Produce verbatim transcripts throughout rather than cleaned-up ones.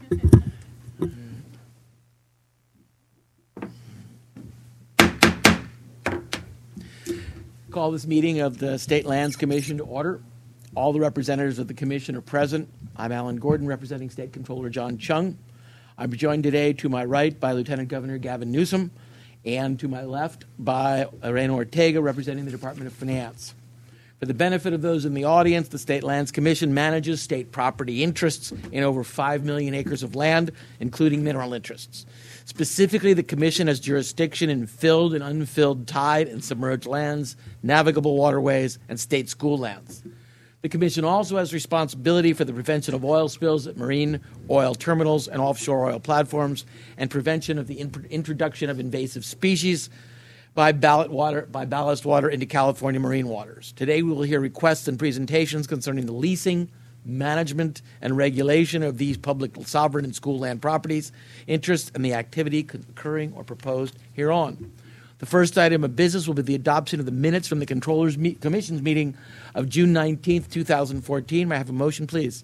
Call this meeting of the State Lands Commission to order. All the representatives of the Commission are present. I'm Alan Gordon, representing State Controller John Chung. I'm joined today to my right by Lieutenant Governor Gavin Newsom, and to my left by Lorena Ortega, representing the Department of Finance. For the benefit of those in the audience, the State Lands Commission manages state property interests in over five million acres of land, including mineral interests. Specifically, the Commission has jurisdiction in filled and unfilled tide and submerged lands, navigable waterways, and state school lands. The Commission also has responsibility for the prevention of oil spills at marine oil terminals and offshore oil platforms, and prevention of the in- introduction of invasive species by, ballast water, by ballast water into California marine waters. Today we will hear requests and presentations concerning the leasing, management, and regulation of these public sovereign and school land properties, interests, and the activity occurring or proposed hereon. The first item of business will be the adoption of the minutes from the Controllers Me- Commission's meeting of June nineteenth, twenty fourteen. May I have a motion, please?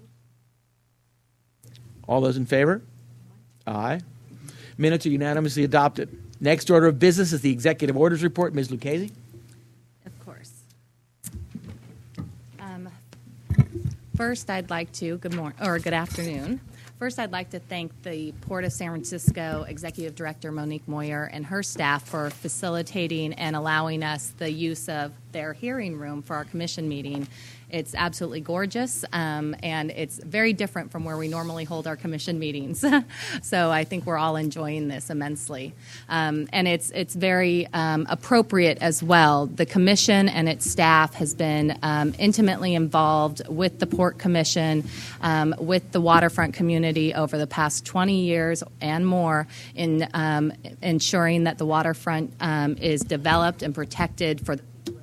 All those in favor? Aye. Minutes are unanimously adopted. Next order of business is the Executive Orders Report. Miz Lucchese. Of course. Um, first, I'd like to, good morning, or good afternoon. First, I'd like to thank the Port of San Francisco Executive Director Monique Moyer and her staff for facilitating and allowing us the use of their hearing room for our commission meeting. It's absolutely gorgeous, um, and it's very different from where we normally hold our commission meetings. So I think we're all enjoying this immensely. Um, and it's it's very um, appropriate as well. The commission and its staff has been um, intimately involved with the Port Commission, um, with the waterfront community over the past twenty years and more in um, ensuring that the waterfront um, is developed and protected for the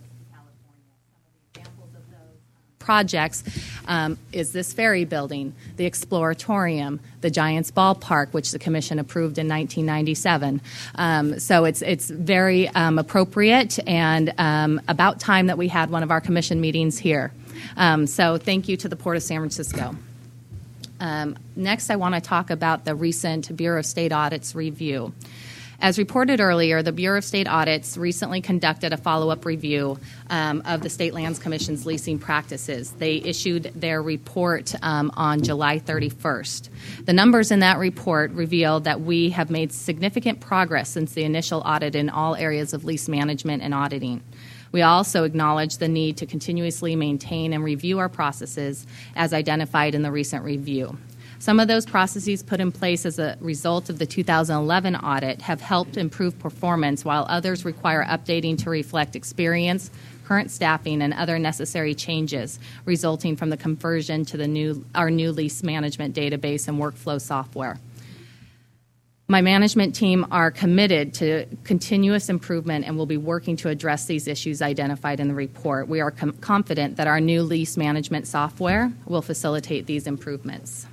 projects um, is this ferry building, the Exploratorium, the Giants Ballpark, which the Commission approved in nineteen ninety-seven. Um, so it's it's very um, appropriate and um, about time that we had one of our Commission meetings here. Um, so thank you to the Port of San Francisco. Um, next, I want to talk about the recent Bureau of State Audits review. As reported earlier, the Bureau of State Audits recently conducted a follow-up review um, of the State Lands Commission's leasing practices. They issued their report um, on July thirty-first. The numbers in that report reveal that we have made significant progress since the initial audit in all areas of lease management and auditing. We also acknowledge the need to continuously maintain and review our processes as identified in the recent review. Some of those processes put in place as a result of the two thousand eleven audit have helped improve performance, while others require updating to reflect experience, current staffing, and other necessary changes resulting from the conversion to the new our new lease management database and workflow software. My management team are committed to continuous improvement and will be working to address these issues identified in the report. We are com- confident that our new lease management software will facilitate these improvements.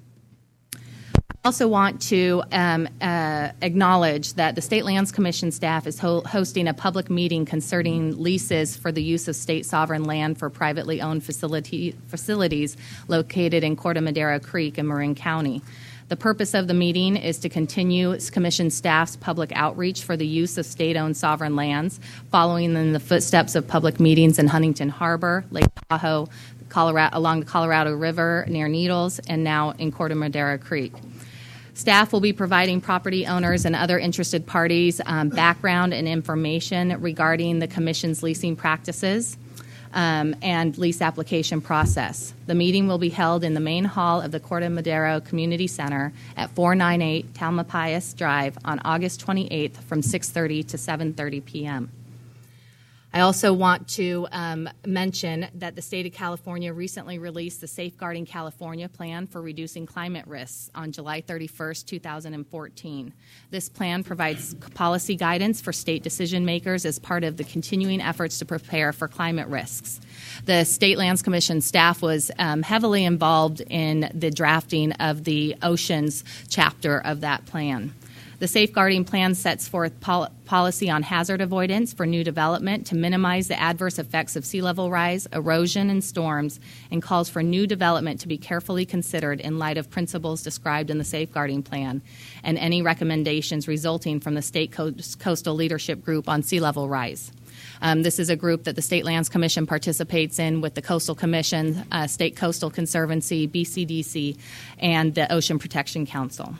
I also want to um, uh, acknowledge that the State Lands Commission staff is ho- hosting a public meeting concerning leases for the use of state sovereign land for privately owned facility- facilities located in Corte Madera Creek in Marin County. The purpose of the meeting is to continue Commission staff's public outreach for the use of state-owned sovereign lands, following in the footsteps of public meetings in Huntington Harbor, Lake Tahoe, Colorado, along the Colorado River near Needles, and now in Corte Madera Creek. Staff will be providing property owners and other interested parties um, background and information regarding the Commission's leasing practices um, and lease application process. The meeting will be held in the main hall of the Corte Madera Community Center at four ninety-eight Talmapias Drive on August twenty-eighth from six thirty to seven thirty p.m. I also want to um, mention that the state of California recently released the Safeguarding California Plan for Reducing Climate Risks on July thirty-first, twenty fourteen. This plan provides policy guidance for state decision makers as part of the continuing efforts to prepare for climate risks. The State Lands Commission staff was um, heavily involved in the drafting of the oceans chapter of that plan. The safeguarding plan sets forth pol- policy on hazard avoidance for new development to minimize the adverse effects of sea level rise, erosion, and storms, and calls for new development to be carefully considered in light of principles described in the safeguarding plan and any recommendations resulting from the State Coast- Coastal Leadership Group on sea level rise. Um, this is a group that the State Lands Commission participates in with the Coastal Commission, uh, State Coastal Conservancy, B C D C, and the Ocean Protection Council.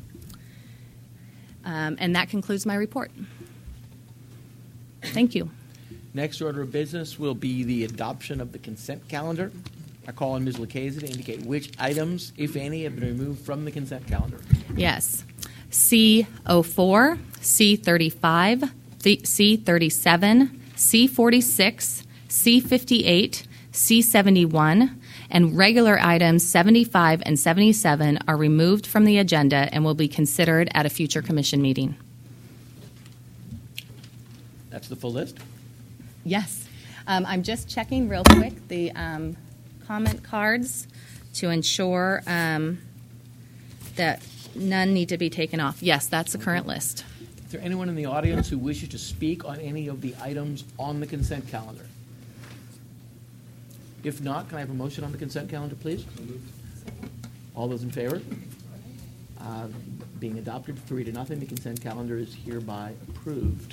Um, and that concludes my report. Thank you. Next order of business will be the adoption of the consent calendar. I call on Miz Lucchese to indicate which items, if any, have been removed from the consent calendar. Yes. C oh four, C thirty-five, C thirty-seven, C forty-six, C fifty-eight, C seventy-one, and regular items seventy-five and seventy-seven are removed from the agenda and will be considered at a future commission meeting. That's the full list? Yes. Um, I'm just checking real quick the um, comment cards to ensure um, that none need to be taken off. Yes, that's the current list. Is there anyone in the audience who wishes to speak on any of the items on the consent calendar? If not, can I have a motion on the consent calendar, please? All those in favor? Uh, being adopted three to nothing, the consent calendar is hereby approved.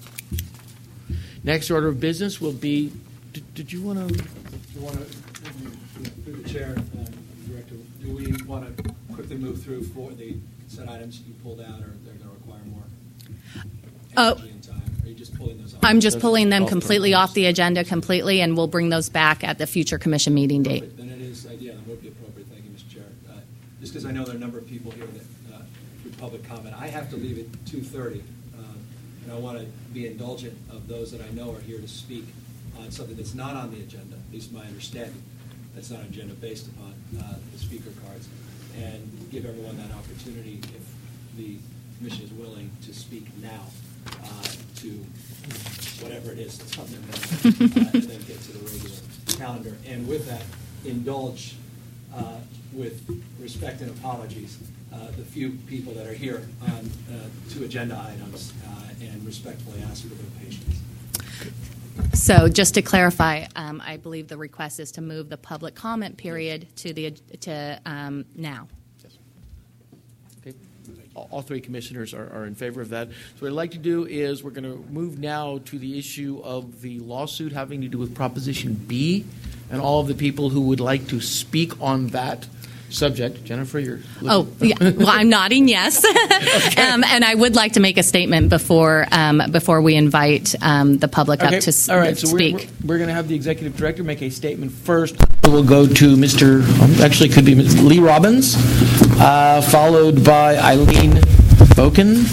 Next order of business will be. Did, did you want to? You want to, through the chair, um, Director, do we want to quickly move through for the consent items you pulled out, or they're going to require more Oh. energy and time? Are you just pulling those off? I'm just pulling them Off the completely list. off the agenda completely, and we'll bring those back at the future commission meeting date. Perfect. Then it is, uh, yeah, that would be appropriate. Thank you, Mister Chair. Uh, just because I know there are a number of people here that, uh, through public comment, I have to leave at two thirty, um, and I want to be indulgent of those that I know are here to speak on something that's not on the agenda, at least my understanding. That's not agenda based upon uh, the speaker cards, and give everyone that opportunity if the commission is willing to speak now uh, to whatever it is that's on their mind, uh, and then get to the regular calendar. And with that, indulge uh, with respect and apologies uh, the few people that are here on uh, two agenda items, uh, and respectfully ask for their patience. So just to clarify, um, I believe the request is to move the public comment period to the to um, now. Yes. Okay. All, all three commissioners are, are in favor of that. So what I'd like to do is we're going to move now to the issue of the lawsuit having to do with Proposition B, and all of the people who would like to speak on that subject. Jennifer, you're looking. Oh, yeah. Well, I'm nodding yes, um, and I would like to make a statement before um, before we invite um, the public Okay. up to s- All right, so speak. We're, we're, we're going to have the executive director make a statement first. We'll go to Mister Um, actually, it could be Miz Lee Robbins, uh, followed by Eileen Boken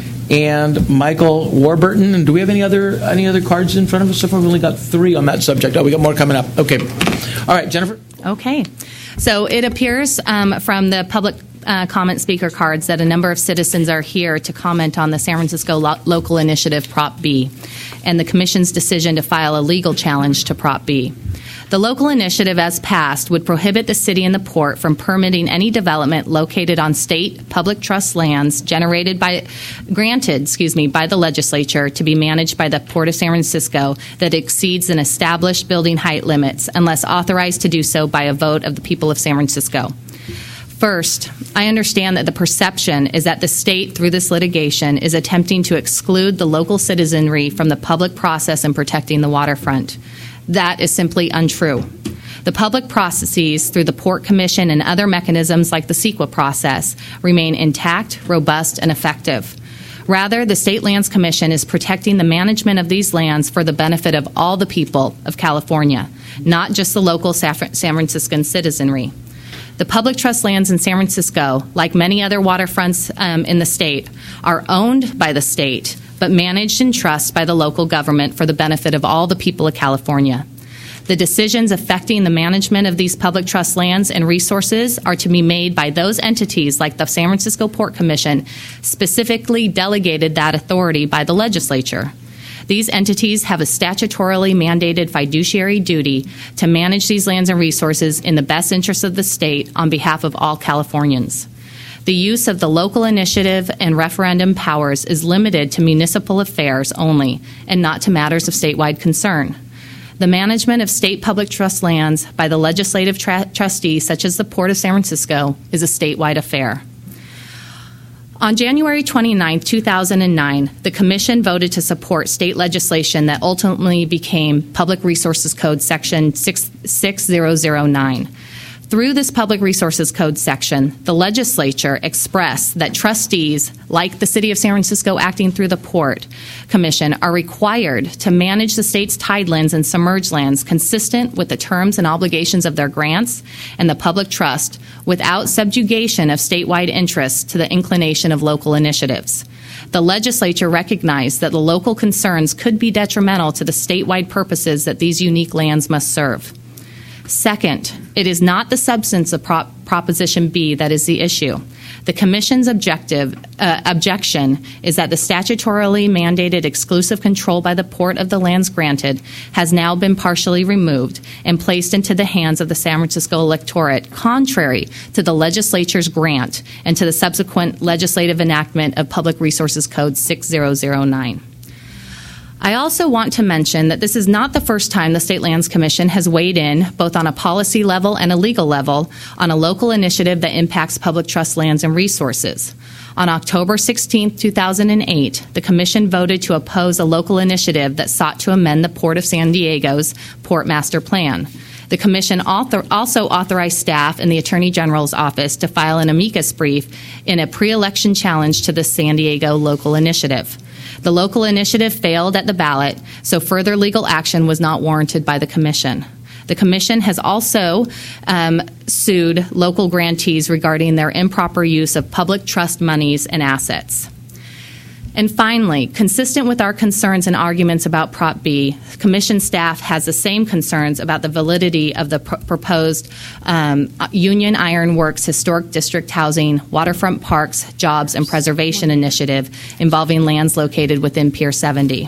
and Michael Warburton. And do we have any other any other cards in front of us so far? We've only got three on that subject. Oh, we got more coming up. Okay. All right, Jennifer. Okay. So it appears um, from the public uh, comment speaker cards that a number of citizens are here to comment on the San Francisco Lo- Local Initiative Prop B and the Commission's decision to file a legal challenge to Prop B. The local initiative, as passed, would prohibit the city and the port from permitting any development located on state public trust lands generated by, granted, excuse me, by the legislature to be managed by the Port of San Francisco that exceeds an established building height limits unless authorized to do so by a vote of the people of San Francisco. First, I understand that the perception is that the state, through this litigation, is attempting to exclude the local citizenry from the public process in protecting the waterfront. That is simply untrue. The public processes through the Port Commission and other mechanisms like the CEQA process remain intact, robust, and effective. Rather, the State Lands Commission is protecting the management of these lands for the benefit of all the people of California, not just the local San Franciscan citizenry. The public trust lands in San Francisco, like many other waterfronts um, in the state, are owned by the state, but managed in trust by the local government for the benefit of all the people of California. The decisions affecting the management of these public trust lands and resources are to be made by those entities like the San Francisco Port Commission, specifically delegated that authority by the legislature. These entities have a statutorily mandated fiduciary duty to manage these lands and resources in the best interest of the state on behalf of all Californians. The use of the local initiative and referendum powers is limited to municipal affairs only and not to matters of statewide concern. The management of state public trust lands by the legislative tra- trustees, such as the Port of San Francisco, is a statewide affair. On January twenty-ninth, two thousand nine, the Commission voted to support state legislation that ultimately became Public Resources Code Section six thousand nine. Through this Public Resources Code section, the legislature expressed that trustees, like the City of San Francisco acting through the Port Commission, are required to manage the state's tidelands and submerged lands consistent with the terms and obligations of their grants and the public trust without subjugation of statewide interests to the inclination of local initiatives. The legislature recognized that the local concerns could be detrimental to the statewide purposes that these unique lands must serve. Second, it is not the substance of Prop- Proposition B that is the issue. The Commission's objective, uh, objection is that the statutorily mandated exclusive control by the Port of the lands granted has now been partially removed and placed into the hands of the San Francisco electorate, contrary to the legislature's grant and to the subsequent legislative enactment of Public Resources Code six thousand nine. I also want to mention that this is not the first time the State Lands Commission has weighed in, both on a policy level and a legal level, on a local initiative that impacts public trust lands and resources. On October sixteenth, two thousand eight, the Commission voted to oppose a local initiative that sought to amend the Port of San Diego's Port Master Plan. The Commission author- also authorized staff in the Attorney General's office to file an amicus brief in a pre-election challenge to the San Diego local initiative. The local initiative failed at the ballot, so further legal action was not warranted by the Commission. The Commission has also um, sued local grantees regarding their improper use of public trust monies and assets. And finally, consistent with our concerns and arguments about Prop B, Commission staff has the same concerns about the validity of the pr- proposed um, Union Iron Works Historic District Housing, Waterfront Parks, Jobs, and Preservation Initiative involving lands located within Pier seventy.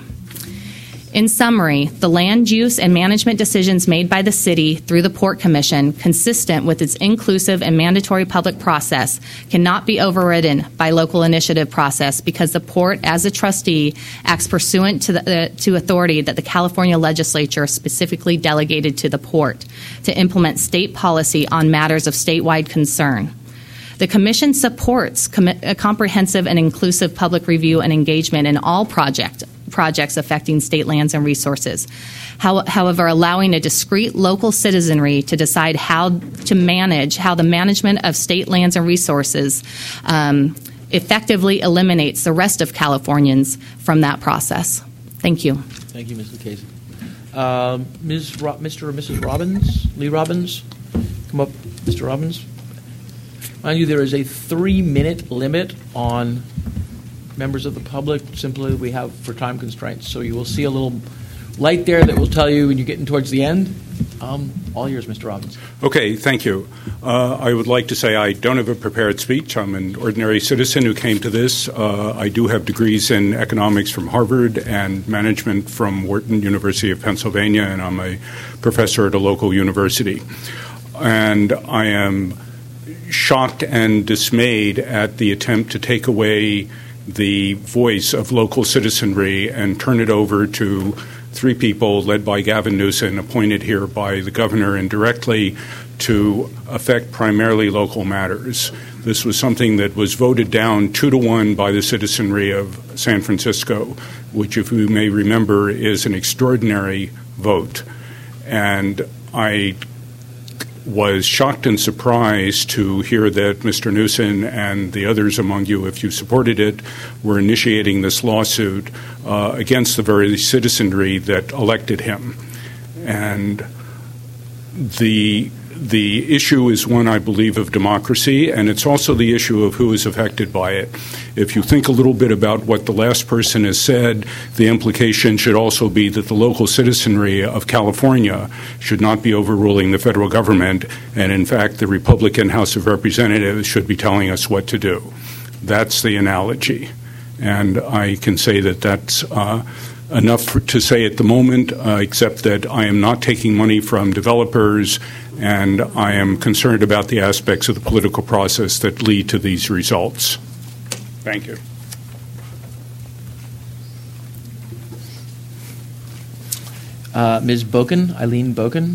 In summary, the land use and management decisions made by the City through the Port Commission, consistent with its inclusive and mandatory public process, cannot be overridden by local initiative process because the Port, as a trustee, acts pursuant to, the, uh, to authority that the California legislature specifically delegated to the Port to implement state policy on matters of statewide concern. The Commission supports com- a comprehensive and inclusive public review and engagement in all project, projects affecting state lands and resources. How, however, allowing a discrete local citizenry to decide how to manage, how the management of state lands and resources um, effectively eliminates the rest of Californians from that process. Thank you. Thank you, Miz Lucchese. Uh, Miz Ro- Mister or Missus Robbins, Lee Robbins, come up, Mister Robbins. Mind you, there is a three-minute limit on members of the public. Simply, we have for time constraints. So you will see a little light there that will tell you when you're getting towards the end. Um, all yours, Mister Robbins. Okay, thank you. Uh, I would like to say I don't have a prepared speech. I'm an ordinary citizen who came to this. Uh, I do have degrees in economics from Harvard and management from Wharton, University of Pennsylvania, and I'm a professor at a local university. And I am shocked and dismayed at the attempt to take away the voice of local citizenry and turn it over to three people led by Gavin Newsom, appointed here by the governor indirectly to affect primarily local matters. This was something that was voted down two to one by the citizenry of San Francisco, which, if you may remember, is an extraordinary vote. And I was shocked and surprised to hear that Mister Newsom and the others among you, if you supported it, were initiating this lawsuit uh, against the very citizenry that elected him. And the the issue is one, I believe, of democracy, and it's also the issue of who is affected by it. If you think a little bit about what the last person has said, the implication should also be that the local citizenry of California should not be overruling the federal government, and in fact, the Republican House of Representatives should be telling us what to do. That's the analogy. And I can say that that's uh, enough for, to say at the moment, uh, except that I am not taking money from developers and I am concerned about the aspects of the political process that lead to these results. Thank you. Uh, Miz Boken, Eileen Boken.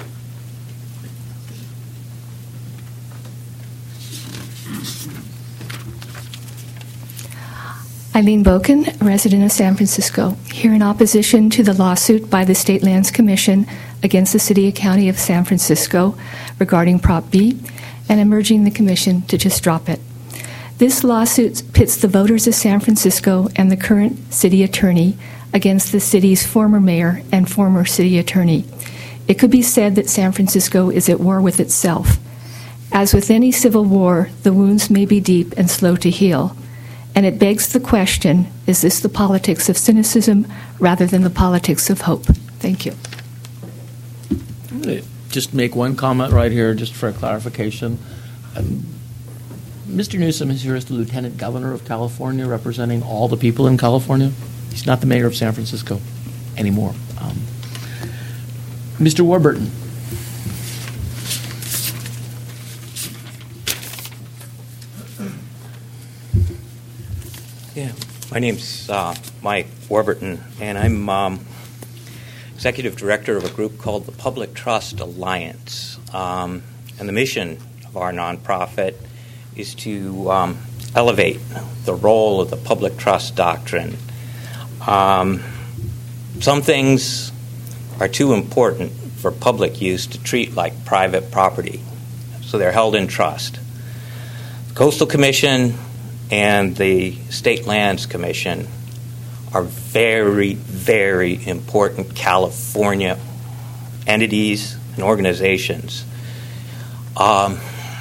Eileen Boken, resident of San Francisco, here in opposition to the lawsuit by the State Lands Commission against the City and County of San Francisco regarding Prop B, and I'm urging the Commission to just drop it. This lawsuit pits the voters of San Francisco and the current city attorney against the city's former mayor and former city attorney. It could be said that San Francisco is at war with itself. As with any civil war, the wounds may be deep and slow to heal. And it begs the question, is this the politics of cynicism rather than the politics of hope? Thank you. I'm going to just make one comment right here, just for a clarification. Um, Mister Newsom is here as the Lieutenant Governor of California, representing all the people in California. He's not the mayor of San Francisco anymore. Um, Mister Warburton. Yeah, my name's uh, Mike Warburton, and I'm um, executive director of a group called the Public Trust Alliance. Um, and the mission of our nonprofit is to um, elevate the role of the public trust doctrine. Um, some things are too important for public use to treat like private property, so they're held in trust. The Coastal Commission and the State Lands Commission are very, very important California entities and organizations. Um,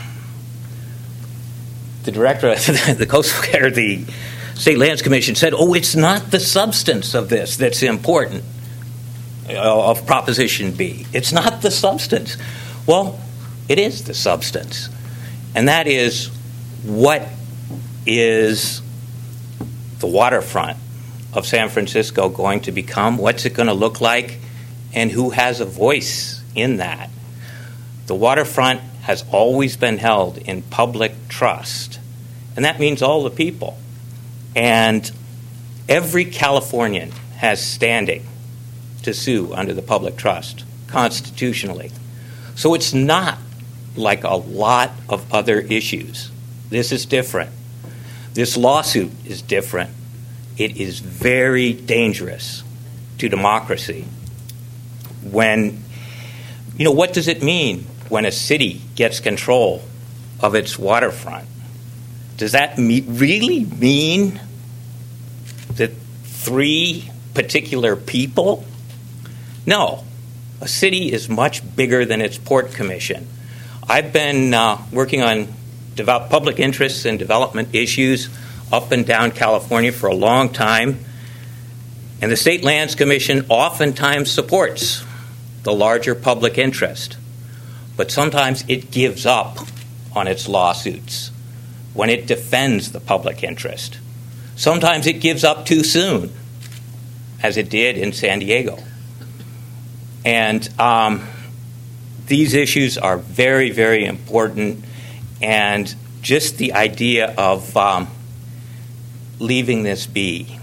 the director of the Coastal or the State Lands Commission said, "Oh, it's not the substance of this that's important, uh, of Proposition B. It's not the substance." Well, it is the substance, and that is what is the waterfront of San Francisco going to become? What's it going to look like? And who has a voice in that? The waterfront has always been held in public trust, and that means all the people. And every Californian has standing to sue under the public trust constitutionally. So it's not like a lot of other issues. This is different. This lawsuit is different. It is very dangerous to democracy. When, you know, what does it mean when a city gets control of its waterfront? Does that me- really mean that three particular people? No. A city is much bigger than its port commission. I've been uh, working on develop public interests and development issues up and down California for a long time, and the State Lands Commission oftentimes supports the larger public interest, but sometimes it gives up on its lawsuits when it defends the public interest. Sometimes it gives up too soon, as it did in San Diego. And um, these issues are very, very important. And just the idea of um, leaving this be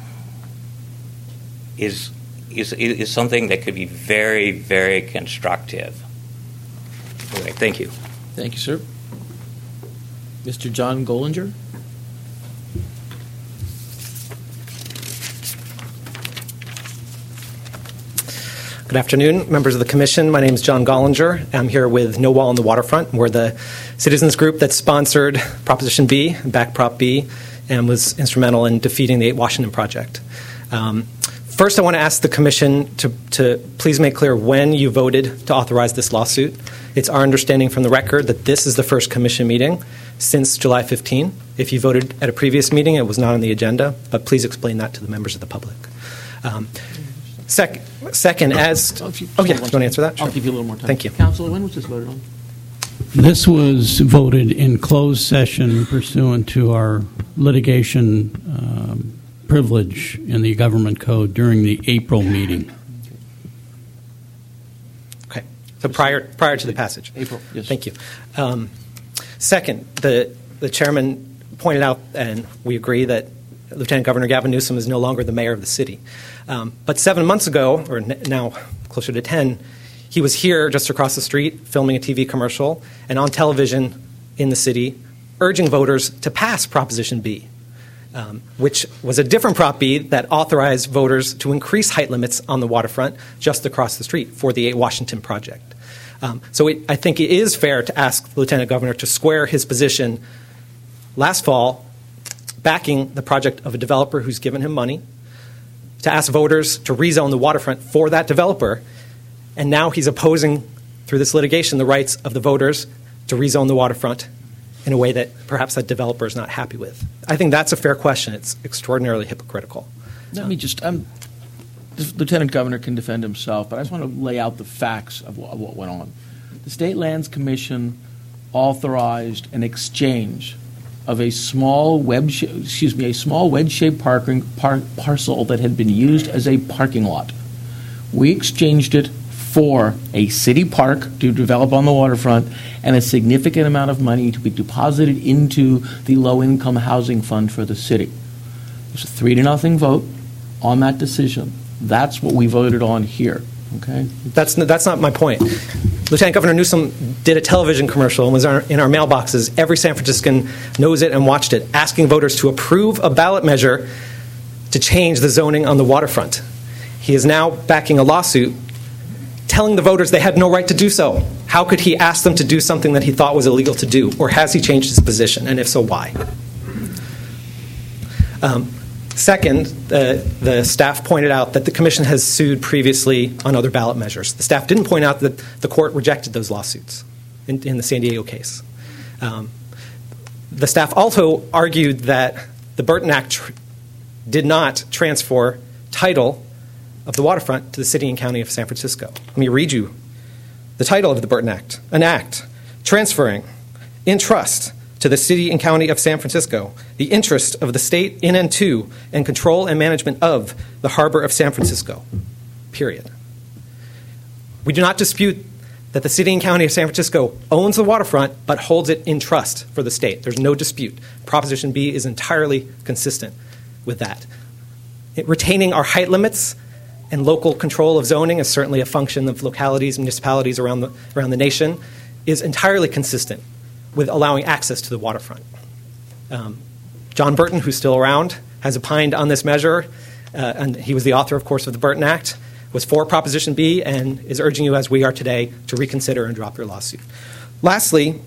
is, is is something that could be very, very constructive. Anyway, thank you. Thank you, sir. Mister John Gollinger. Good afternoon, members of the Commission. My name is John Gollinger. I'm here with No Wall on the Waterfront. We're the citizens group that sponsored Proposition B, backed Prop B, and was instrumental in defeating the Washington Project. Um, first, I want to ask the Commission to, to please make clear when you voted to authorize this lawsuit. It's our understanding from the record that this is the first Commission meeting since July fifteenth. If you voted at a previous meeting, it was not on the agenda, but please explain that to the members of the public. Um, Sec- second, as... Oh, if you, oh, yeah, do you want to answer that? Sure. I'll give you a little more time. Thank you. Counselor, when was this voted on? This was voted in closed session pursuant to our litigation um, privilege in the government code during the April meeting. Okay. So prior prior to the passage. April, yes. Thank you. Um, second, the the chairman pointed out, and we agree, that Lieutenant Governor Gavin Newsom is no longer the mayor of the city. Um, but seven months ago, or n- now closer to ten, he was here just across the street filming a T V commercial and on television in the city urging voters to pass Proposition B, um, which was a different Prop B that authorized voters to increase height limits on the waterfront just across the street for the eight Washington project. Um, so it, I think it is fair to ask the Lieutenant Governor to square his position last fall, backing the project of a developer who's given him money, to ask voters to rezone the waterfront for that developer, and now he's opposing, through this litigation, the rights of the voters to rezone the waterfront in a way that perhaps that developer is not happy with. I think that's a fair question. It's extraordinarily hypocritical. Let me just, um, the Lieutenant Governor can defend himself, but I just want to lay out the facts of what, of what went on. The State Lands Commission authorized an exchange of a small web, sh- excuse me, a small wedge-shaped parking par- parcel that had been used as a parking lot. We exchanged it for a city park to develop on the waterfront and a significant amount of money to be deposited into the low-income housing fund for the city. It was a three to nothing vote on that decision. That's what we voted on here. Okay, that's that's not my point. Lieutenant Governor Newsom did a television commercial and was in our mailboxes. Every San Franciscan knows it and watched it, asking voters to approve a ballot measure to change the zoning on the waterfront. He is now backing a lawsuit telling the voters they had no right to do so. How could he ask them to do something that he thought was illegal to do? Or has he changed his position? And if so, why? Um, Second, uh, the staff pointed out that the commission has sued previously on other ballot measures. The staff didn't point out that the court rejected those lawsuits in, in the San Diego case. Um, the staff also argued that the Burton Act tr- did not transfer title of the waterfront to the city and county of San Francisco. Let me read you the title of the Burton Act. An act transferring in trust to the city and county of San Francisco the interest of the state in and to and control and management of the harbor of San Francisco, period. We do not dispute that the city and county of San Francisco owns the waterfront but holds it in trust for the state. There's no dispute. Proposition B is entirely consistent with that. It, retaining our height limits and local control of zoning is certainly a function of localities, municipalities around the, around the nation, is entirely consistent with allowing access to the waterfront. Um, John Burton, who's still around, has opined on this measure, uh, and he was the author, of course, of the Burton Act, was for Proposition B, and is urging you, as we are today, to reconsider and drop your lawsuit. Lastly,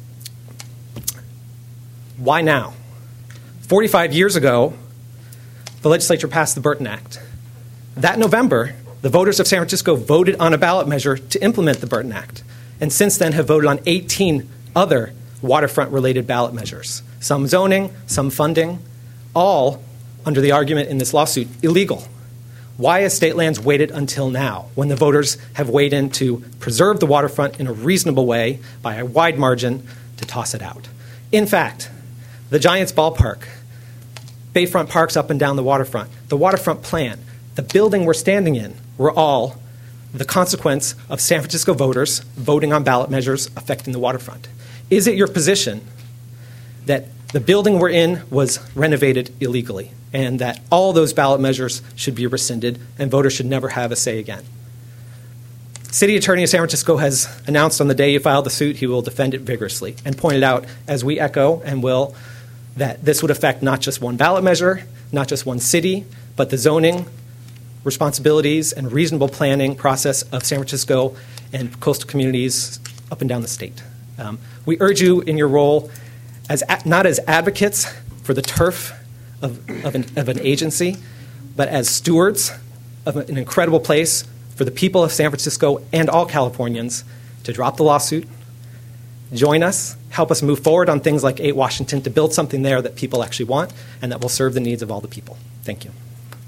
why now? forty-five years ago, the legislature passed the Burton Act. That November, the voters of San Francisco voted on a ballot measure to implement the Burton Act, and since then have voted on eighteen other waterfront-related ballot measures, some zoning, some funding, all under the argument in this lawsuit, illegal. Why has State Lands waited until now, when the voters have weighed in to preserve the waterfront in a reasonable way by a wide margin to toss it out? In fact, the Giants ballpark, Bayfront parks up and down the waterfront, the waterfront plan, the building we're standing in were all the consequence of San Francisco voters voting on ballot measures affecting the waterfront. Is it your position that the building we're in was renovated illegally and that all those ballot measures should be rescinded and voters should never have a say again? City Attorney of San Francisco has announced on the day you filed the suit he will defend it vigorously and pointed out, as we echo and will, that this would affect not just one ballot measure, not just one city, but the zoning responsibilities and reasonable planning process of San Francisco and coastal communities up and down the state. Um, we urge you in your role as a, not as advocates for the turf of, of, an, of an agency, but as stewards of an incredible place for the people of San Francisco and all Californians to drop the lawsuit, join us, help us move forward on things like eight Washington to build something there that people actually want and that will serve the needs of all the people. Thank you.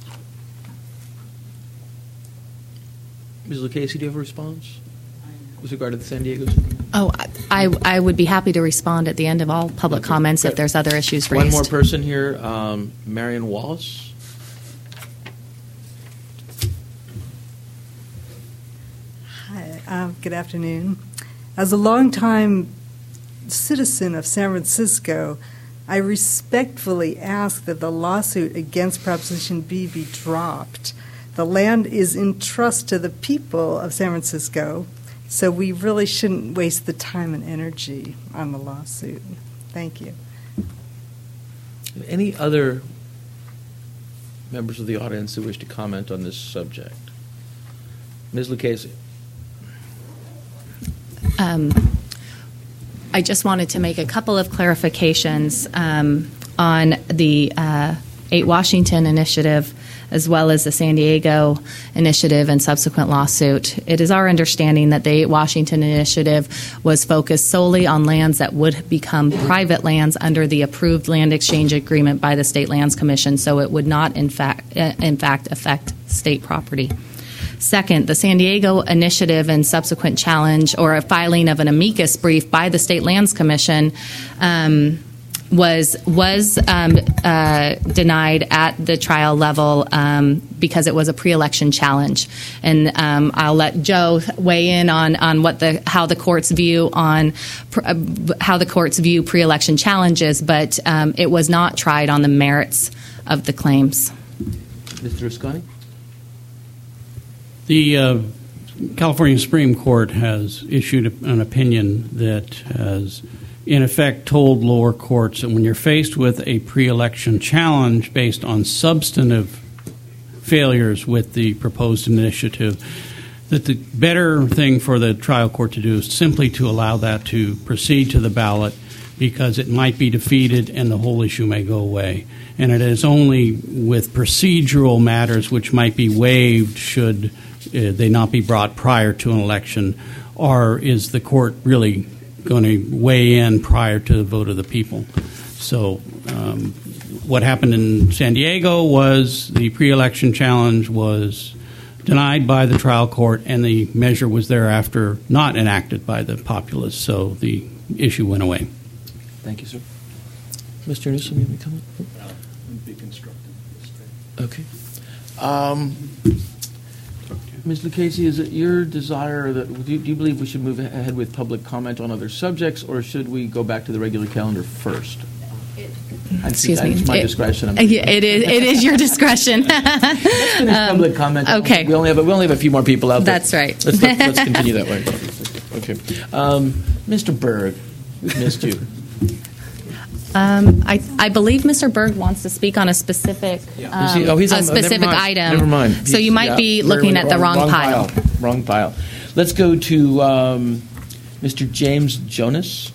Miz Lucchese, do you have a response with regard to the San Diego? Oh, I, I would be happy to respond at the end of all public Okay. comments Good. if there's other issues raised. One more person here, um, Marion Wallace. Hi, Uh, good afternoon. As a longtime citizen of San Francisco, I respectfully ask that the lawsuit against Proposition B be dropped. The land is in trust to the people of San Francisco, so we really shouldn't waste the time and energy on the lawsuit. Thank you. Any other members of the audience who wish to comment on this subject? Miz Lucchese. Um, I just wanted to make a couple of clarifications um, on the uh, eight Washington initiative as well as the San Diego initiative and subsequent lawsuit. It is our understanding that the eight Washington initiative was focused solely on lands that would become private lands under the approved land exchange agreement by the State Lands Commission, so it would not in fact, in fact affect state property. Second, the San Diego initiative and subsequent challenge or a filing of an amicus brief by the State Lands Commission um, was was um, uh, denied at the trial level um, because it was a pre-election challenge. And um, I'll let Joe weigh in on, on what the how the courts view on uh, how the courts view pre-election challenges, but um, it was not tried on the merits of the claims. Mister Rusconi? The uh, California Supreme Court has issued an opinion that has, in effect, told lower courts that when you're faced with a pre-election challenge based on substantive failures with the proposed initiative, that the better thing for the trial court to do is simply to allow that to proceed to the ballot because it might be defeated and the whole issue may go away. And it is only with procedural matters which might be waived should uh, they not be brought prior to an election, or is the court really going to weigh in prior to the vote of the people. So um, what happened in San Diego was the pre-election challenge was denied by the trial court, and the measure was thereafter not enacted by the populace, so the issue went away. Thank you, sir. Mister Newsom, you have any comment? Uh, be constructive. Okay. Um, Miz Lucchese, is it your desire that, do you, do you believe we should move ahead with public comment on other subjects, or should we go back to the regular calendar first? Excuse me. It's my it, discretion. I'm yeah, it is. It is your discretion. um, public comment. Okay. We only have we only have a few more people out there. That's right. Let's, let's, let's continue that way. Okay. Um, Mister Berg, we've missed you. Um, I, I believe Mister Berg wants to speak on a specific um, he, oh, he's a on, specific never mind, item. Never mind. So He's, you might yeah, be looking at the wrong, wrong pile. pile. Wrong pile. Let's go to um, Mister James Jonas.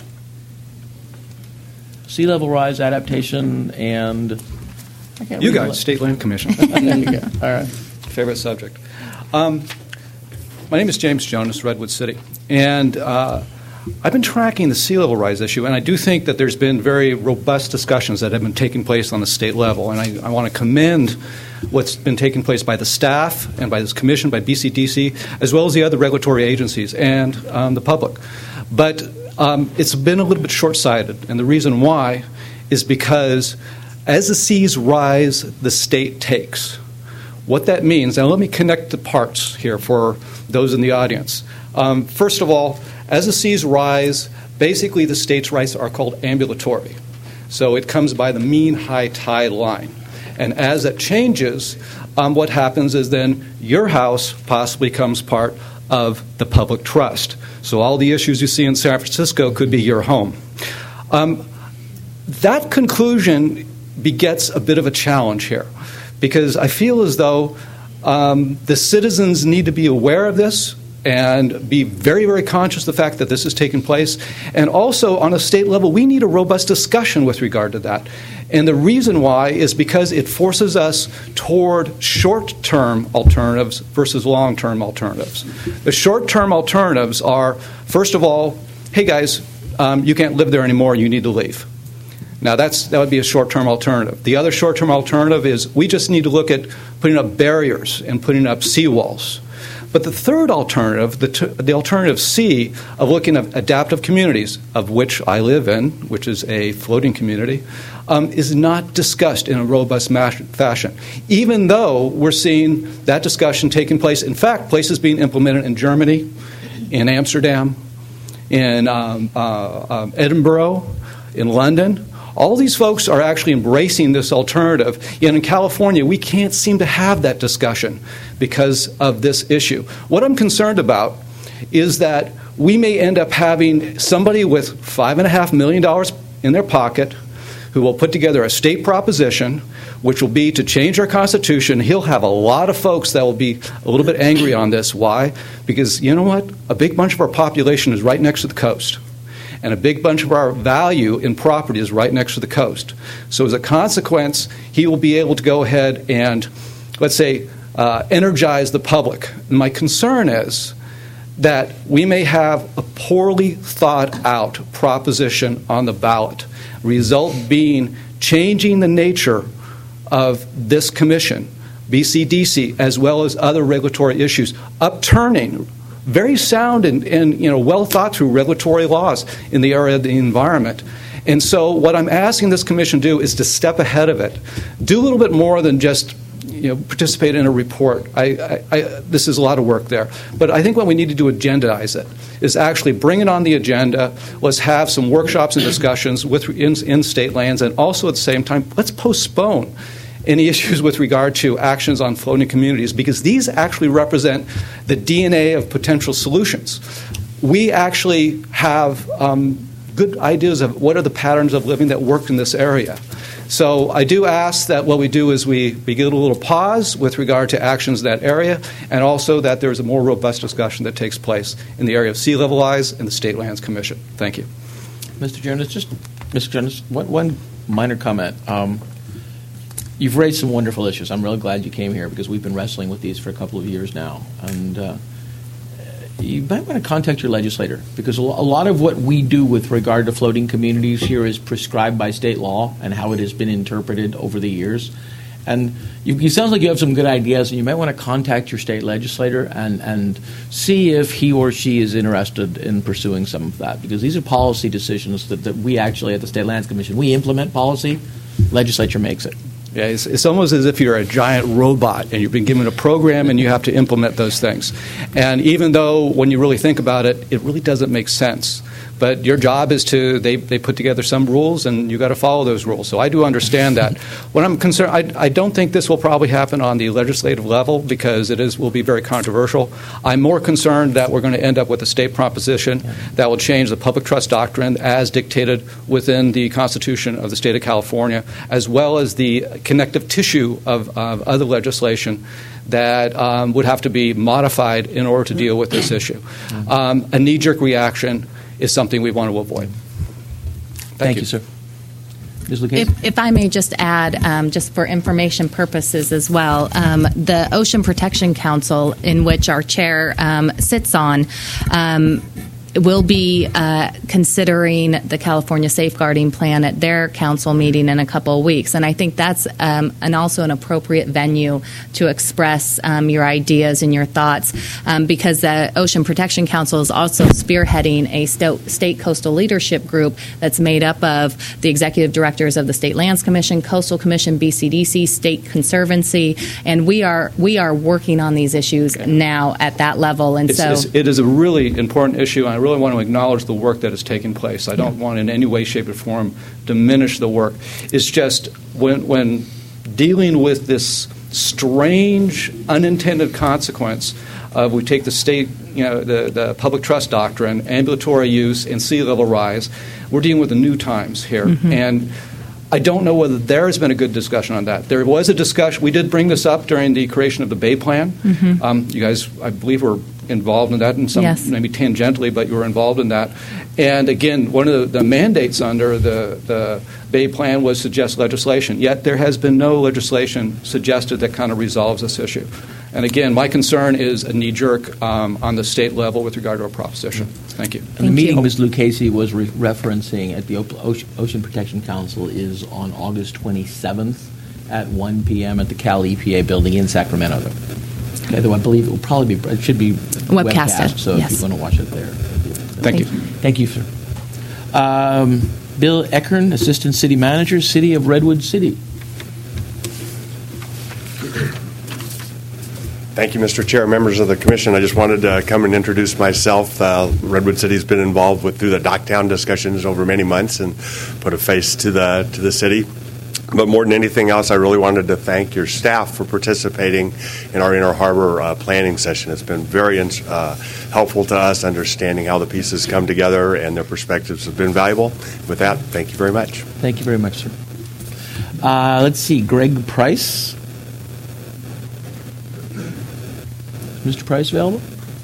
Sea level rise adaptation and I can't you read guys, the State Land Commission. There you go. All right. Favorite subject. Um, my name is James Jonas, Redwood City, and uh, I've been tracking the sea level rise issue, and I do think that there's been very robust discussions that have been taking place on the state level, and I, I want to commend what's been taking place by the staff and by this commission, by B C D C, as well as the other regulatory agencies and um, the public. But um, it's been a little bit short-sighted, and the reason why is because as the seas rise, the state takes. What that means, now let me connect the parts here for those in the audience. Um, first of all, as the seas rise, basically the state's rights are called ambulatory. So it comes by the mean high tide line. And as that changes, um, what happens is then your house possibly becomes part of the public trust. So all the issues you see in San Francisco could be your home. Um, that conclusion begets a bit of a challenge here, because I feel as though um, the citizens need to be aware of this and be very, very conscious of the fact that this is taking place. And also, on a state level, we need a robust discussion with regard to that. And the reason why is because it forces us toward short-term alternatives versus long-term alternatives. The short-term alternatives are, first of all, hey, guys, um, you can't live there anymore, you need to leave. Now, that's, that would be a short-term alternative. The other short-term alternative is we just need to look at putting up barriers and putting up seawalls. But the third alternative, the, t- the alternative C of looking at adaptive communities, of which I live in, which is a floating community, um, is not discussed in a robust mash- fashion, even though we're seeing that discussion taking place. In fact, places being implemented in Germany, in Amsterdam, in um, uh, um, Edinburgh, in London. All these folks are actually embracing this alternative. And in California, we can't seem to have that discussion because of this issue. What I'm concerned about is that we may end up having somebody with five point five million dollars in their pocket who will put together a state proposition, which will be to change our Constitution. He'll have a lot of folks that will be a little bit angry on this. Why? Because, you know what? A big bunch of our population is right next to the coast. And a big bunch of our value in property is right next to the coast. So as a consequence, he will be able to go ahead and, let's say, uh, energize the public. And my concern is that we may have a poorly thought out proposition on the ballot, result being changing the nature of this commission, B C D C, as well as other regulatory issues, upturning very sound and, and you know well thought through regulatory laws in the area of the environment. And so what I'm asking this commission to do is to step ahead of it, do a little bit more than just you know participate in a report. I, I, I, this is a lot of work there. But I think what we need to do agendize it is actually bring it on the agenda. Let's have some workshops and discussions with in, in state lands, and also at the same time, let's postpone any issues with regard to actions on floating communities, because these actually represent the D N A of potential solutions. We actually have um, good ideas of what are the patterns of living that work in this area. So I do ask that what we do is we, we get a little pause with regard to actions in that area, and also that there's a more robust discussion that takes place in the area of sea level rise and the State Lands Commission. Thank you. Mister Jonas, just Mister Jonas, one, one minor comment. Um, You've raised some wonderful issues. I'm really glad you came here because we've been wrestling with these for a couple of years now. And uh, you might want to contact your legislator, because a lot of what we do with regard to floating communities here is prescribed by state law and how it has been interpreted over the years. And you, it sounds like you have some good ideas, and you might want to contact your state legislator and, and see if he or she is interested in pursuing some of that, because these are policy decisions that, that we actually at the State Lands Commission, we implement policy, legislature makes it. Yeah, it's, it's almost as if you're a giant robot and you've been given a program and you have to implement those things. And even though when you really think about it, it really doesn't make sense. But your job is to, they, they put together some rules and you got to follow those rules. So I do understand that. When I'm concerned, I, I don't think this will probably happen on the legislative level because it is will be very controversial. I'm more concerned that we're going to end up with a state proposition that will change the public trust doctrine as dictated within the Constitution of the state of California, as well as the connective tissue of, of other legislation that um, would have to be modified in order to deal with this issue. Um, a knee-jerk reaction is something we want to avoid. Thank, Thank you. you, sir. Miz Lucchese? If, if I may just add, um, just for information purposes as well, um, the Ocean Protection Council, in which our chair um, sits on, um, will be uh, considering the California Safeguarding Plan at their council meeting in a couple of weeks. And I think that's um, and also an appropriate venue to express um, your ideas and your thoughts, um, because the Ocean Protection Council is also spearheading a st- state coastal leadership group that's made up of the executive directors of the State Lands Commission, Coastal Commission, B C D C, State Conservancy, and we are we are working on these issues okay. now at that level. And it's, so it's, it is a really important issue, and I really want to acknowledge the work that is taking place. I don't want in any way, shape, or form diminish the work. It's just when, when dealing with this strange, unintended consequence of we take the state, you know, the, the public trust doctrine, ambulatory use, and sea level rise, we're dealing with the new times here. Mm-hmm. And I don't know whether there has been a good discussion on that. There was a discussion. We did bring this up during the creation of the Bay Plan. Mm-hmm. Um, you guys, I believe, were involved in that in some yes. maybe tangentially, but you were involved in that. And again, one of the, the mandates under the, the Bay Plan was suggest legislation. Yet there has been no legislation suggested that kind of resolves this issue. And again, my concern is a knee-jerk um, on the state level with regard to a proposition. Thank you. And Thank the meeting you. Miz Lucchese was re- referencing at the Ocean, Ocean Protection Council is on August twenty-seventh at one p.m. at the Cal E P A building in Sacramento. Okay, though I believe it will probably be, it should be Webcasted, webcast, so yes. if you want to watch it there. Thank you. Thank you, sir. Um, Bill Eckern, Assistant City Manager, City of Redwood City. Thank you, Mister Chair, members of the Commission. I just wanted to come and introduce myself. Uh, Redwood City's been involved with through the Docktown discussions over many months and put a face to the to the city. But more than anything else, I really wanted to thank your staff for participating in our Inner Harbor uh, planning session. It's been very uh, helpful to us understanding how the pieces come together, and their perspectives have been valuable. With that, thank you very much. Thank you very much, sir. Uh, let's see, Greg Price. Is Mister Price available?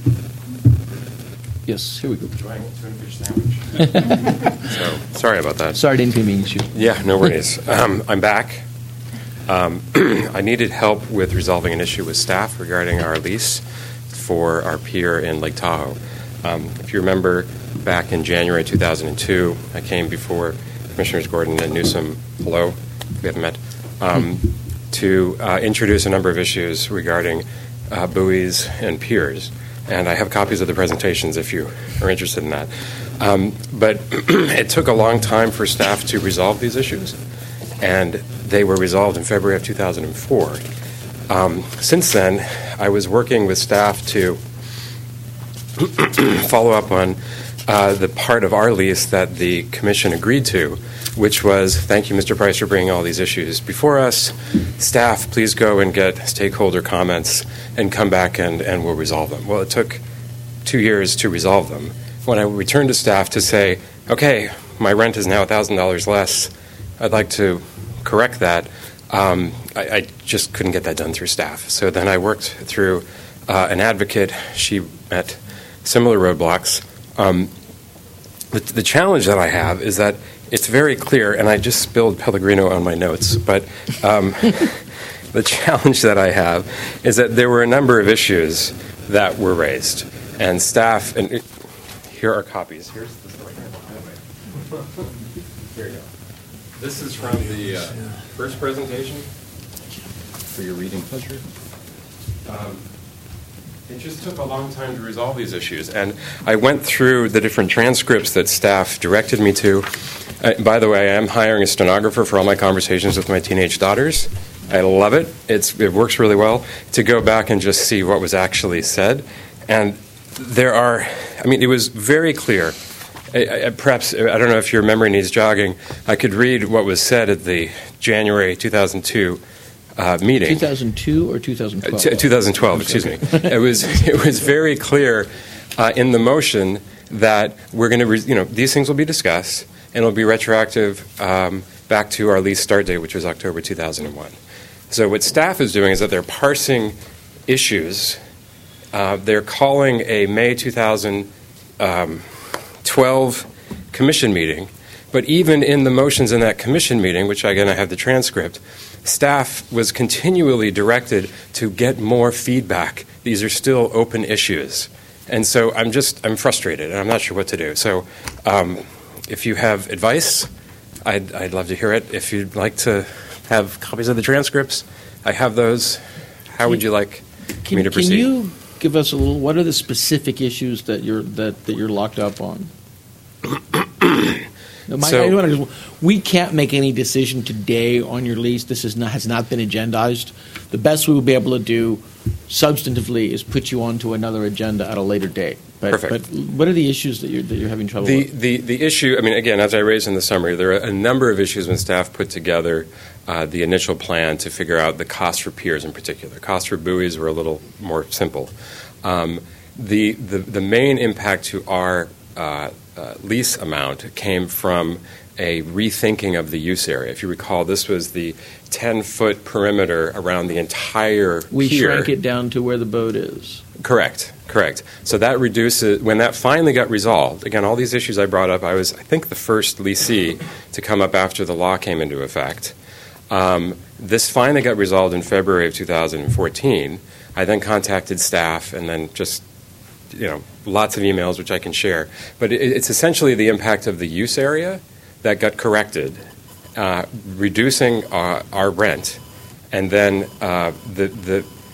Yes, here we go. Enjoying a fish sandwich. So, sorry about that. Sorry to inconvenience you. Yeah, no worries. um, I'm back. Um, I needed help with resolving an issue with staff regarding our lease for our pier in Lake Tahoe. Um, if you remember, back in January two thousand two, I came before Commissioners Gordon and Newsom, hello, we haven't met, um, to uh, introduce a number of issues regarding uh, buoys and piers. And I have copies of the presentations if you are interested in that. Um, but it took a long time for staff to resolve these issues, and they were resolved in February of two thousand four. Um, since then, I was working with staff to follow up on uh, the part of our lease that the Commission agreed to, which was, thank you, Mister Price, for bringing all these issues before us. Staff, please go and get stakeholder comments and come back and, and we'll resolve them. Well, it took two years to resolve them. When I returned to staff to say, okay, my rent is now one thousand dollars less, I'd like to correct that, um, I, I just couldn't get that done through staff. So then I worked through uh, an advocate. She met similar roadblocks. Um, the, the challenge that I have is that it's very clear, and I just spilled Pellegrino on my notes, but um, the challenge that I have is that there were a number of issues that were raised, and staff, and it, here are copies. Here's the story. Here you go. This is from the uh, first presentation for your reading pleasure. Um, It just took a long time to resolve these issues. And I went through the different transcripts that staff directed me to. Uh, by the way, I am hiring a stenographer for all my conversations with my teenage daughters. I love it. It's, it works really well to go back and just see what was actually said. And there are, I mean, it was very clear. I, I, perhaps, I don't know if your memory needs jogging. I could read what was said at the January two thousand two Uh, meeting. two thousand two or two thousand twelve? Uh, t- twenty twelve, excuse me. It was it was very clear uh, in the motion that we're going to, re- you know, these things will be discussed and it'll be retroactive um, back to our lease start date, which was October two thousand one. So what staff is doing is that they're parsing issues. Uh, they're calling a May two thousand twelve commission meeting, but even in the motions in that commission meeting, which again I have the transcript, staff was continually directed to get more feedback. These are still open issues. And so I'm just, I'm frustrated, and I'm not sure what to do. So um, if you have advice, I'd, I'd love to hear it. If you'd like to have copies of the transcripts, I have those. How would you like can, me to proceed? Can you give us a little, what are the specific issues that you're, that, that you're locked up on? My, So- I wanna- we can't make any decision today on your lease. This is not, has not been agendized. The best we will be able to do substantively is put you onto another agenda at a later date. But, Perfect. But what are the issues that you're, that you're having trouble The, with? the, the issue, I mean, again, as I raised in the summary, there are a number of issues when staff put together uh, the initial plan to figure out the cost for piers in particular. Costs for buoys were a little more simple. Um, the, the, the main impact to our uh, uh, lease amount came from a rethinking of the use area. If you recall, this was the ten-foot perimeter around the entire We pier. shrank it down to where the boat is. Correct, correct. So that reduces, when that finally got resolved, again, all these issues I brought up, I was, I think, the first leasee to come up after the law came into effect. Um, this finally got resolved in February of two thousand fourteen. I then contacted staff and then just, you know, lots of emails, which I can share. But it, it's essentially the impact of the use area that got corrected, uh, reducing our, our rent, and then uh, the, the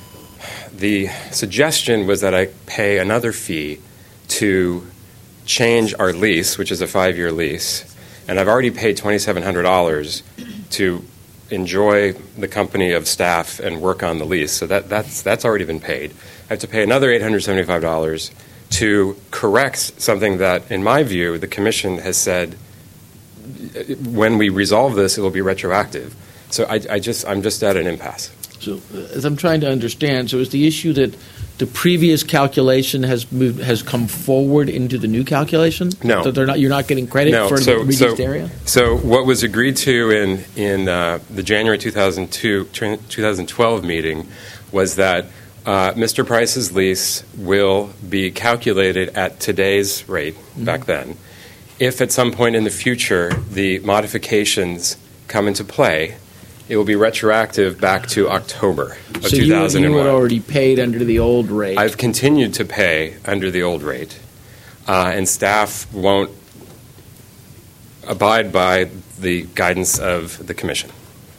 the suggestion was that I pay another fee to change our lease, which is a five-year lease, and I've already paid twenty-seven hundred dollars to enjoy the company of staff and work on the lease. So that, that's, that's already been paid. I have to pay another eight hundred seventy-five dollars to correct something that, in my view, the Commission has said when we resolve this, it will be retroactive. So I, I just, I'm just at an impasse. So, uh, as I'm trying to understand, so is the issue that the previous calculation has moved, has come forward into the new calculation? No, that they're not. You're not getting credit no. for so, the reduced so, area. So, what was agreed to in in uh, the January two thousand two, twenty twelve meeting was that uh, Mister Price's lease will be calculated at today's rate mm-hmm. back then. If at some point in the future the modifications come into play, it will be retroactive back to October of so two thousand one. You, you had already paid under the old rate. I've continued to pay under the old rate, uh, and staff won't abide by the guidance of the Commission.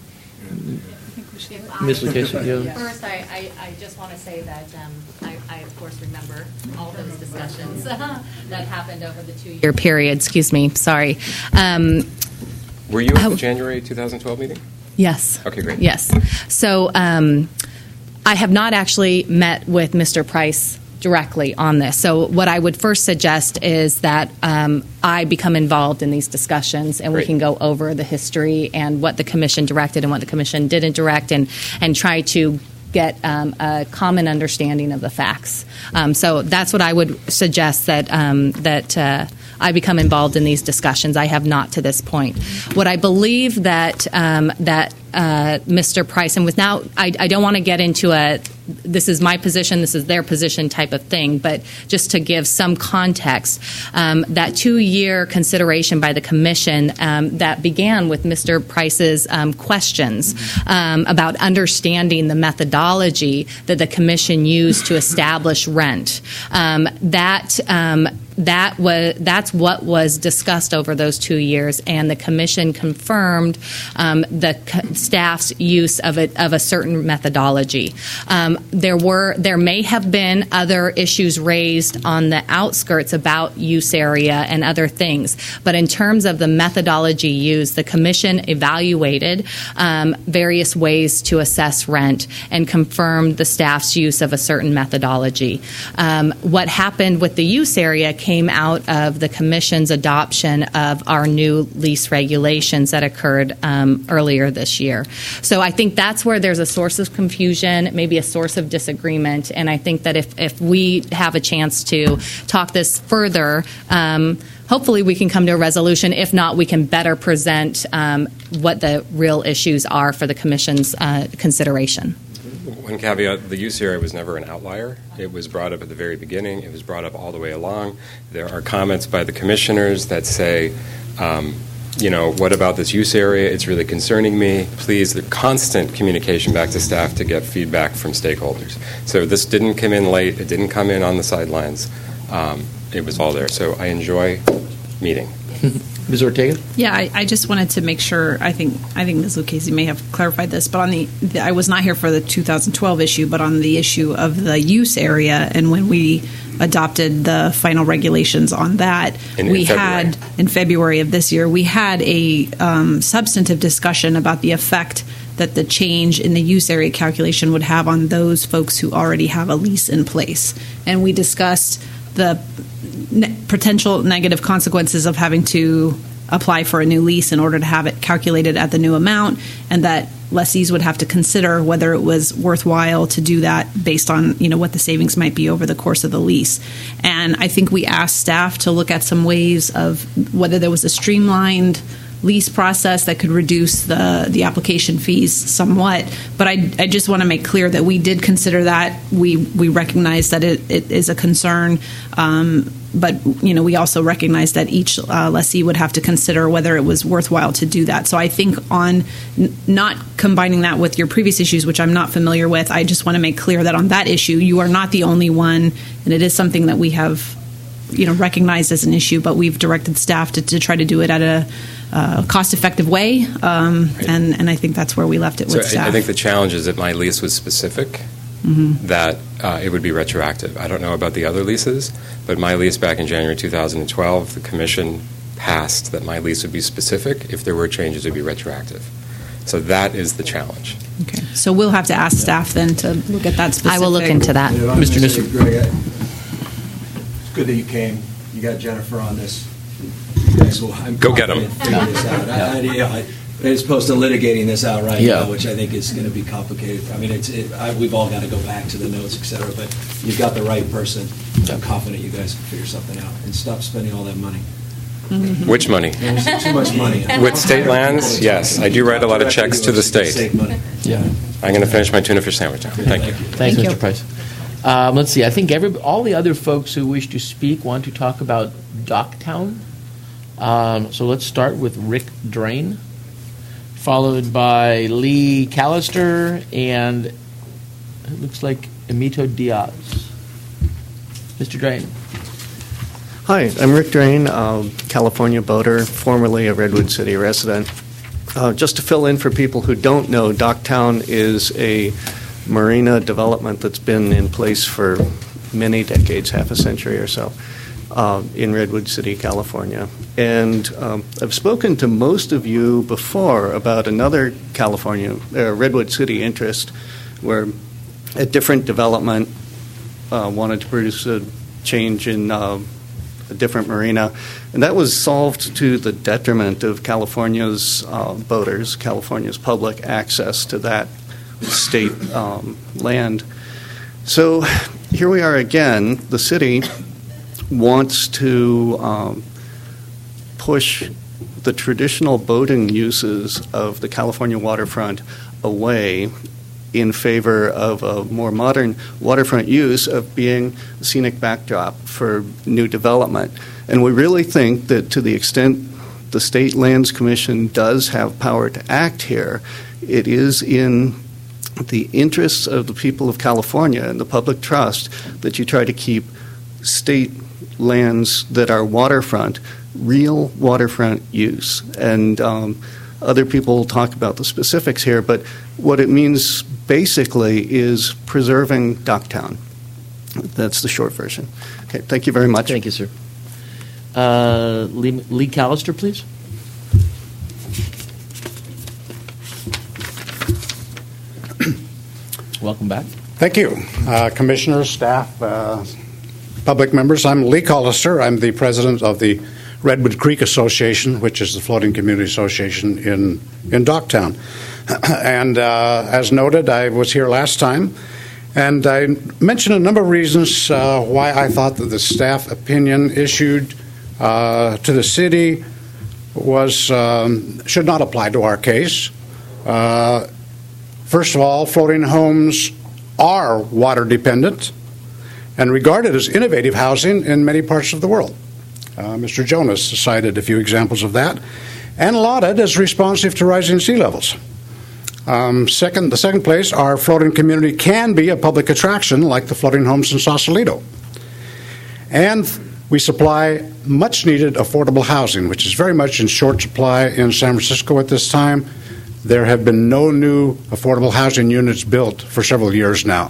Miz Lucchesi, yeah. First, I, I, I just want to say that um, I, I, of course, remember all those discussions that happened over the two-year period. Excuse me. Sorry. Um, Were you at the January two thousand twelve meeting? Yes. Okay, great. Yes. So um, I have not actually met with Mister Price directly on this. So what I would first suggest is that um, I become involved in these discussions, and great. We can go over the history and what the Commission directed and what the Commission didn't direct, and, and try to get um, a common understanding of the facts. Um, so that's what I would suggest, that um, that uh, I become involved in these discussions. I have not to this point. What I believe that um, that uh, Mister Price, and with now, I, I don't want to get into a this is my position, this is their position type of thing, but just to give some context, um, that two-year consideration by the Commission um, that began with Mister Price's um, questions um, about understanding the methodology that the Commission used to establish rent. Um, that um, that was that's what was discussed over those two years, and the Commission confirmed um, the co- staff's use of a of a certain methodology. Um, there were there may have been other issues raised on the outskirts about use area and other things, but in terms of the methodology used, the Commission evaluated um, various ways to assess rent and confirmed the staff's use of a certain methodology. Um, what happened with the use area came out of the Commission's adoption of our new lease regulations that occurred um, earlier this year. So I think that's where there's a source of confusion, maybe a source of disagreement, and I think that if, if we have a chance to talk this further, um, hopefully we can come to a resolution. If not, we can better present um, what the real issues are for the Commission's uh, consideration. One caveat, the use area was never an outlier. It was brought up at the very beginning. It was brought up all the way along. There are comments by the commissioners that say, um, you know, what about this use area? It's really concerning me. Please, the constant communication back to staff to get feedback from stakeholders. So this didn't come in late. It didn't come in on the sidelines. Um, it was all there. So I enjoy meeting. Miz Ortega? Yeah, I, I just wanted to make sure. I think I think Miz Lucchesi may have clarified this, but on the, the I was not here for the two thousand twelve issue, but on the issue of the use area, and when we adopted the final regulations on that, in, we in had in February of this year, we had a um, substantive discussion about the effect that the change in the use area calculation would have on those folks who already have a lease in place, and we discussed the ne- potential negative consequences of having to apply for a new lease in order to have it calculated at the new amount, and that lessees would have to consider whether it was worthwhile to do that based on, you know, what the savings might be over the course of the lease. And I think we asked staff to look at some ways of whether there was a streamlined lease process that could reduce the the application fees somewhat. But I, I just want to make clear that we did consider that. We we recognize that it, it is a concern. Um, but, you know, we also recognize that each uh, lessee would have to consider whether it was worthwhile to do that. So I think on n- not combining that with your previous issues, which I'm not familiar with, I just want to make clear that on that issue, you are not the only one, and it is something that we have, you know, recognized as an issue, but we've directed staff to, to try to do it at a uh, cost-effective way, um, right. and, and I think that's where we left it so with staff. I think the challenge is that my lease was specific mm-hmm. that uh, it would be retroactive. I don't know about the other leases, but my lease back in January two thousand twelve, the commission passed that my lease would be specific. If there were changes, it would be retroactive. So that is the challenge. Okay. So we'll have to ask staff then to look at that specific. I will look into that. You know, Mister Mister Nisser. Greg, I- it's good that you came. You got Jennifer on this. You guys will, I'm Go get 'em. confident figure this out. I, I, you know, I, as opposed to litigating this out right Yeah. now, which I think is going to be complicated. I mean, it's it, I, we've all got to go back to the notes, et cetera. But you've got the right person. I'm confident you guys can figure something out and stop spending all that money. Mm-hmm. Which money? There's too much money. With state lands, yes. I do write a lot of checks to the state. Save money. Yeah. I'm going to finish my tuna fish sandwich now. Thank you. Thanks, Thank Mister you. Price. Um, let's see. I think every all the other folks who wish to speak want to talk about Docktown. Um, so let's start with Rick Drain, followed by Lee Callister, and it looks like Emito Diaz. Mister Drain. Hi, I'm Rick Drain, um, California boater, formerly a Redwood City resident. Uh, just to fill in for people who don't know, Docktown is a marina development that's been in place for many decades, half a century or so, uh, in Redwood City, California. And um, I've spoken to most of you before about another California, uh, Redwood City interest, where a different development uh, wanted to produce a change in uh, a different marina, and that was solved to the detriment of California's uh, boaters, California's public access to that state um, land. So here we are again. The city wants to um, push the traditional boating uses of the California waterfront away in favor of a more modern waterfront use of being a scenic backdrop for new development. And we really think that to the extent the State Lands Commission does have power to act here, it is in the interests of the people of California and the public trust that you try to keep state lands that are waterfront, real waterfront use. And um, other people will talk about the specifics here, but what it means basically is preserving Docktown. That's the short version. Okay, thank you very much. Thank you, sir. Uh, Lee, Lee Callister, please. Welcome back. Thank you, uh, commissioners, staff, uh, public members. I'm Lee Callister. I'm the president of the Redwood Creek Association, which is the floating community association in, in Docktown. And uh, as noted, I was here last time, and I mentioned a number of reasons uh, why I thought that the staff opinion issued uh, to the city was um, should not apply to our case. Uh, first of all, floating homes are water dependent and regarded as innovative housing in many parts of the world. Uh, Mister Jonas cited a few examples of that, and lauded as responsive to rising sea levels. Um, second, the second place, our floating community can be a public attraction like the floating homes in Sausalito. And we supply much-needed affordable housing, which is very much in short supply in San Francisco at this time. There have been no new affordable housing units built for several years now.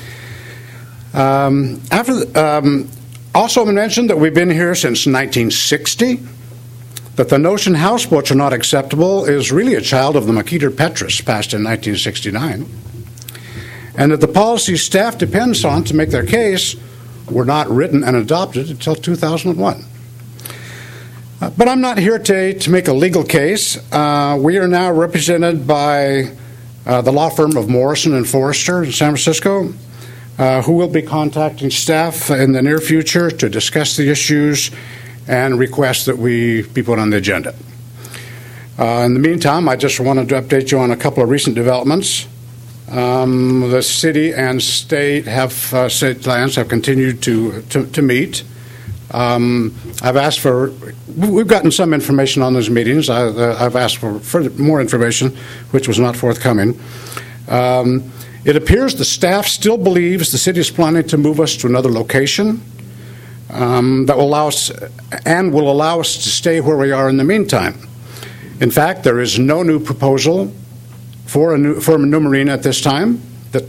Um, after the, um, also mentioned that we've been here since nineteen sixty. That the notion houseboats are not acceptable is really a child of the Maquis Petrus, passed in nineteen sixty-nine. And that the policies staff depends on to make their case were not written and adopted until two thousand one. Uh, but I'm not here today to make a legal case. Uh, we are now represented by uh, the law firm of Morrison and Forrester in San Francisco, uh, who will be contacting staff in the near future to discuss the issues and request that we be put on the agenda. Uh, in the meantime, I just wanted to update you on a couple of recent developments. Um, the city and state have uh, state lands have continued to to, to meet. Um, I've asked for. We've gotten some information on those meetings. I, uh, I've asked for further, more information, which was not forthcoming. Um, it appears the staff still believes the city is planning to move us to another location. Um, that will allow us and will allow us to stay where we are in the meantime. In fact, there is no new proposal for a new for a new marina at this time. That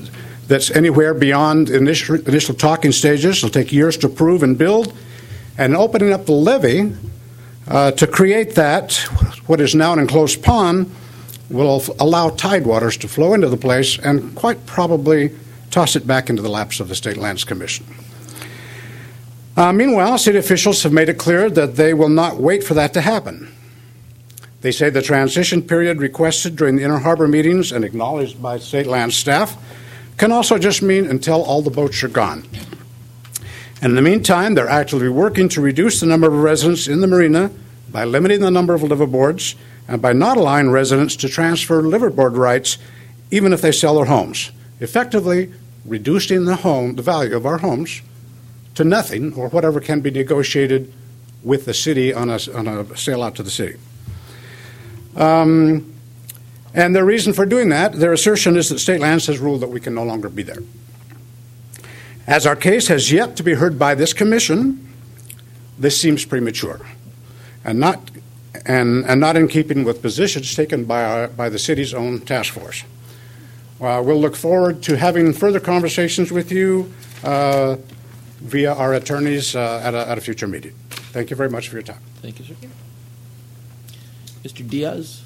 that's anywhere beyond initial, initial talking stages. It'll take years to approve and build. And opening up the levee uh, to create that, what is now an enclosed pond, will allow tidewaters to flow into the place and quite probably toss it back into the laps of the State Lands Commission. Uh, meanwhile, city officials have made it clear that they will not wait for that to happen. They say the transition period requested during the Inner Harbor meetings and acknowledged by State Lands staff can also just mean until all the boats are gone. And in the meantime, they're actively working to reduce the number of residents in the marina by limiting the number of liveaboards and by not allowing residents to transfer liveaboard rights even if they sell their homes, effectively reducing the home, the value of our homes to nothing or whatever can be negotiated with the city on a, on a sale out to the city. Um, and their reason for doing that, their assertion is that State Lands has ruled that we can no longer be there. As our case has yet to be heard by this commission, this seems premature and not, and, and not in keeping with positions taken by, our, by the city's own task force. Uh, we'll look forward to having further conversations with you uh, via our attorneys uh, at, a, at a future meeting. Thank you very much for your time. Thank you, sir. Mister Diaz.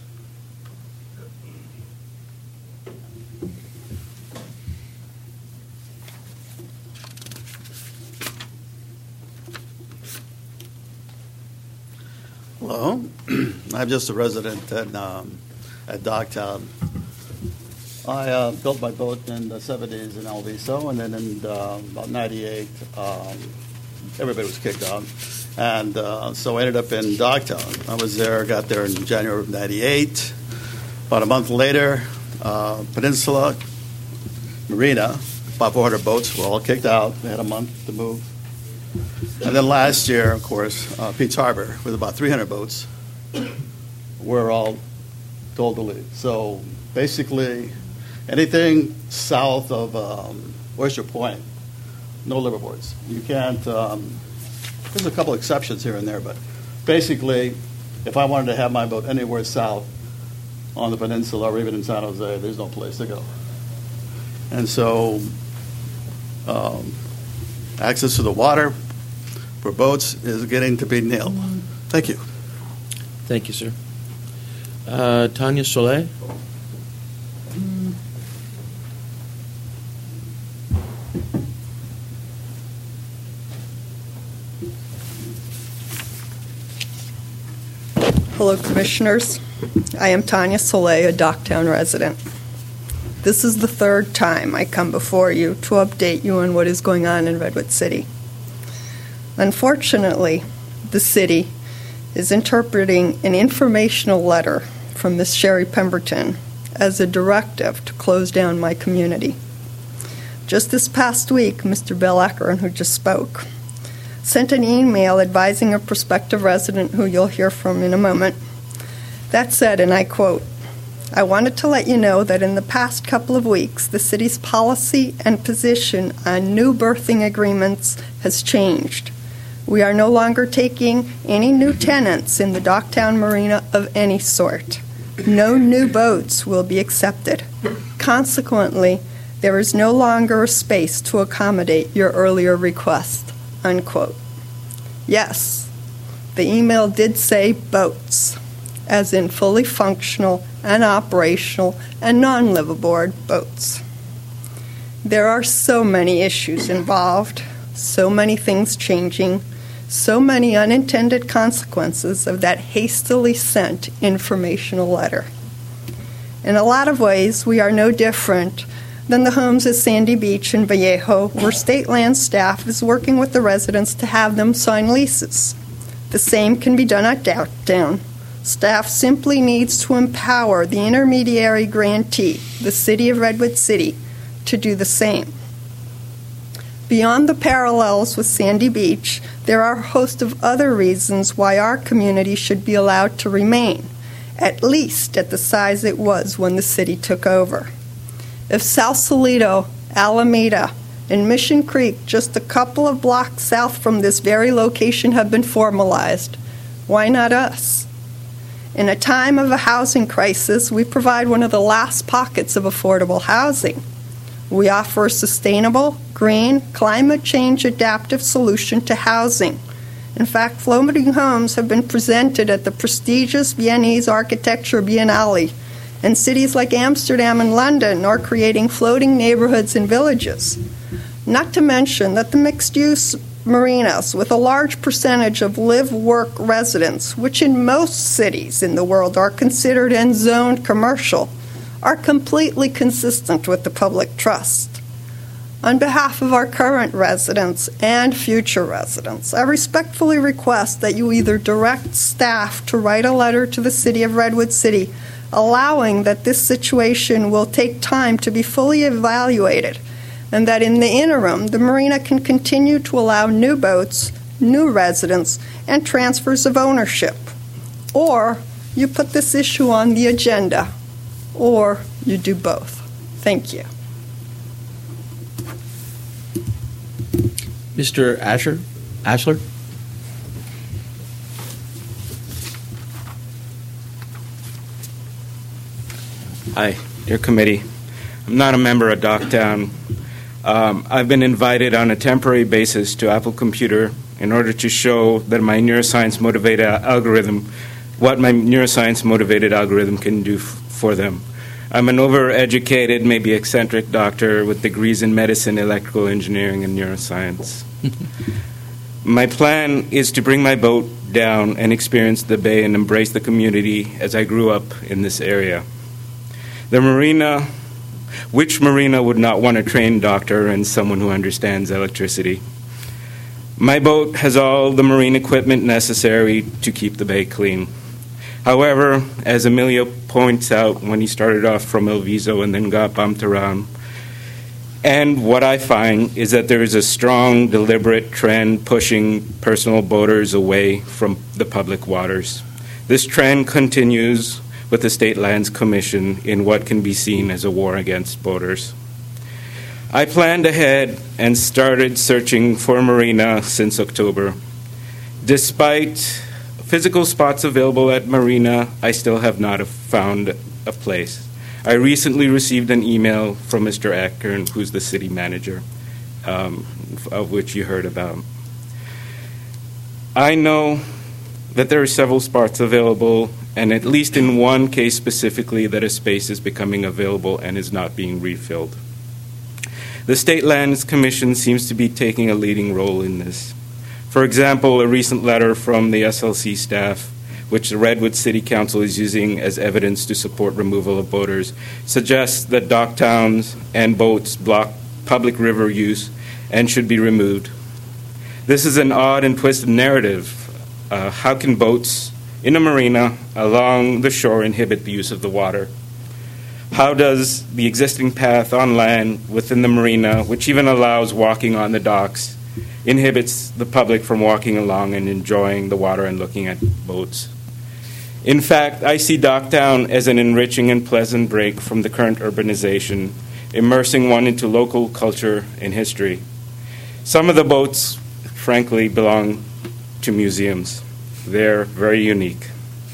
Hello. I'm just a resident at, um, at Docktown. I uh, built my boat in the seventies in El Viso, and then in uh, about ninety-eight, um, everybody was kicked out. And uh, so I ended up in Docktown. I was there, got there in January of ninety-eight. About a month later, uh, Peninsula Marina, about four hundred boats were all kicked out. They had a month to move. And then last year, of course, uh, Pete's Harbor, with about three hundred boats, were all told to leave. So basically, anything south of um, Oyster Point, no liveaboards. You can't, um, there's a couple exceptions here and there, but basically, if I wanted to have my boat anywhere south on the peninsula or even in San Jose, there's no place to go. And so um, access to the water for boats is getting to be nil. Thank you. Thank you, sir. Uh, Tanya Soleil. Hello, Commissioners. I am Tanya Soleil, a Docktown resident. This is the third time I come before you to update you on what is going on in Redwood City. Unfortunately, the city is interpreting an informational letter from Miz Sherry Pemberton as a directive to close down my community. Just this past week, Mister Bill Eckern, who just spoke, sent an email advising a prospective resident who you'll hear from in a moment. That said, and I quote, "I wanted to let you know that in the past couple of weeks, the city's policy and position on new berthing agreements has changed. We are no longer taking any new tenants in the Docktown Marina of any sort. No new boats will be accepted. Consequently, there is no longer a space to accommodate your earlier request," unquote. Yes, the email did say boats, as in fully functional and operational and non-liveaboard boats. There are so many issues involved, so many things changing, so many unintended consequences of that hastily sent informational letter. In a lot of ways, we are no different than the homes at Sandy Beach and Vallejo, where State Land staff is working with the residents to have them sign leases. The same can be done at Docktown. Staff simply needs to empower the intermediary grantee, the City of Redwood City, to do the same. Beyond the parallels with Sandy Beach, there are a host of other reasons why our community should be allowed to remain, at least at the size it was when the city took over. If Sausalito, Alameda, and Mission Creek, just a couple of blocks south from this very location, have been formalized, why not us? In a time of a housing crisis, we provide one of the last pockets of affordable housing. We offer a sustainable, green, climate change adaptive solution to housing. In fact, floating homes have been presented at the prestigious Viennese Architecture Biennale, and cities like Amsterdam and London are creating floating neighborhoods and villages. Not to mention that the mixed-use marinas, with a large percentage of live-work residents, which in most cities in the world are considered and zoned commercial, are completely consistent with the public trust. On behalf of our current residents and future residents, I respectfully request that you either direct staff to write a letter to the City of Redwood City allowing that this situation will take time to be fully evaluated, and that in the interim, the marina can continue to allow new boats, new residents, and transfers of ownership. Or you put this issue on the agenda, or you do both. Thank you. Mister Asher, Ashler? Hi, your committee. I'm not a member of Docktown. Um, I've been invited on a temporary basis to Apple Computer in order to show that my neuroscience-motivated algorithm, what my neuroscience-motivated algorithm can do f- for them. I'm an overeducated, maybe eccentric doctor with degrees in medicine, electrical engineering, and neuroscience. My plan is to bring my boat down and experience the bay and embrace the community as I grew up in this area. The marina, which marina would not want a trained doctor and someone who understands electricity? My boat has all the marine equipment necessary to keep the bay clean. However, as Emilio points out when he started off from El Viso and then got bumped around, and what I find is that there is a strong, deliberate trend pushing personal boaters away from the public waters. This trend continues with the State Lands Commission in what can be seen as a war against boaters. I planned ahead and started searching for a marina since October. Despite physical spots available at marina, I still have not found a place. I recently received an email from Mister Ackern, who's the city manager, um, of which you heard about. I know that there are several spots available, and at least in one case specifically, that a space is becoming available and is not being refilled. The State Lands Commission seems to be taking a leading role in this. For example, a recent letter from the S L C staff, which the Redwood City Council is using as evidence to support removal of boaters, suggests that dock towns and boats block public river use and should be removed. This is an odd and twisted narrative. Uh, how can boats in a marina along the shore inhibit the use of the water? How does the existing path on land within the marina, which even allows walking on the docks, inhibits the public from walking along and enjoying the water and looking at boats? In fact, I see Docktown as an enriching and pleasant break from the current urbanization, immersing one into local culture and history. Some of the boats, frankly, belong to museums. They're very unique.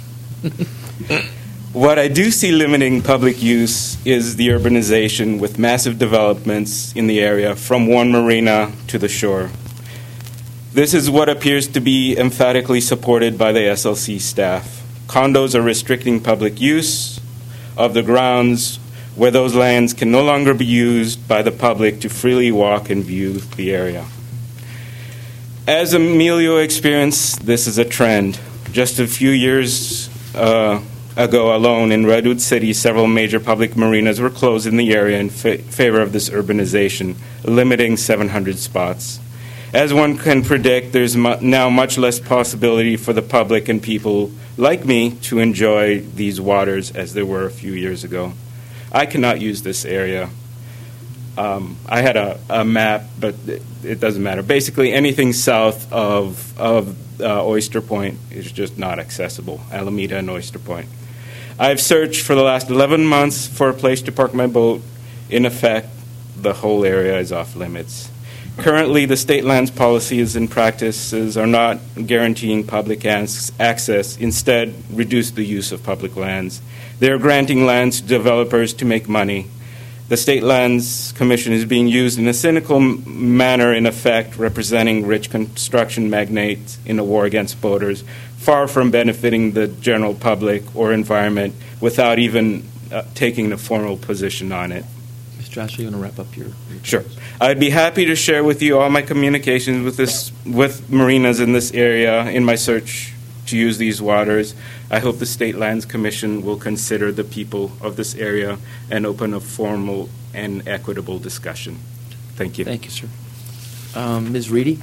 What I do see limiting public use is the urbanization with massive developments in the area from one marina to the shore. This is what appears to be emphatically supported by the S L C staff. Condos are restricting public use of the grounds where those lands can no longer be used by the public to freely walk and view the area. As Emilio experienced, this is a trend. Just a few years uh, ago alone in Redwood City, several major public marinas were closed in the area in fa- favor of this urbanization, limiting seven hundred spots. As one can predict, there's mu- now much less possibility for the public and people like me to enjoy these waters as there were a few years ago. I cannot use this area. Um, I had a, a map, but it, it doesn't matter. Basically, anything south of, of uh, Oyster Point is just not accessible, Alameda and Oyster Point. I've searched for the last eleven months for a place to park my boat. In effect, the whole area is off limits. Currently, the state lands policies and practices are not guaranteeing public ans- access, instead reduce the use of public lands. They are granting lands to developers to make money. The State Lands Commission is being used in a cynical m- manner, in effect, representing rich construction magnates in a war against boaters, far from benefiting the general public or environment without even uh, taking a formal position on it. Mister Asher, you want to wrap up your... your Sure. I'd be happy to share with you all my communications with this with marinas in this area in my search to use these waters. I hope the State Lands Commission will consider the people of this area and open a formal and equitable discussion. Thank you. Thank you, sir. Um, Miz Reedy?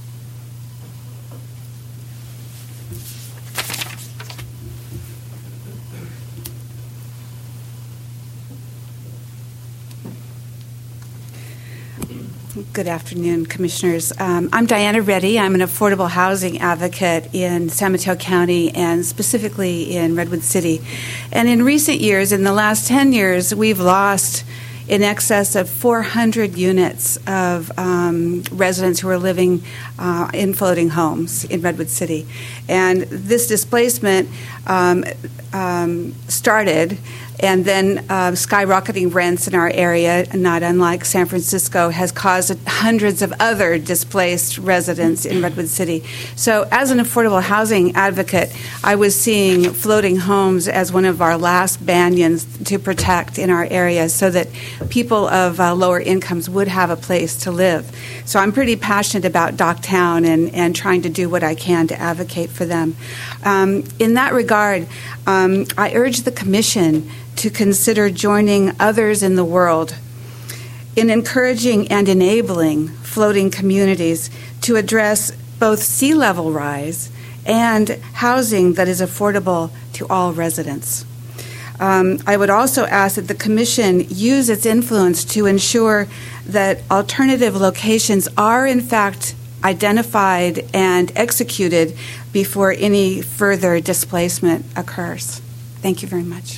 Good afternoon, Commissioners. Um, I'm Diana Reddy. I'm an affordable housing advocate in San Mateo County and specifically in Redwood City. And in recent years, in the last ten years, we've lost in excess of four hundred units of um, residents who are living uh, in floating homes in Redwood City. And this displacement um, um, started and then uh, skyrocketing rents in our area, not unlike San Francisco, has caused hundreds of other displaced residents in Redwood City. So as an affordable housing advocate, I was seeing floating homes as one of our last banyans to protect in our area so that people of uh, lower incomes would have a place to live. So I'm pretty passionate about Docktown and, and trying to do what I can to advocate for them. Um, in that regard, um, I urge the Commission to consider joining others in the world in encouraging and enabling floating communities to address both sea level rise and housing that is affordable to all residents. Um, I would also ask that the Commission use its influence to ensure that alternative locations are in fact identified and executed before any further displacement occurs. Thank you very much.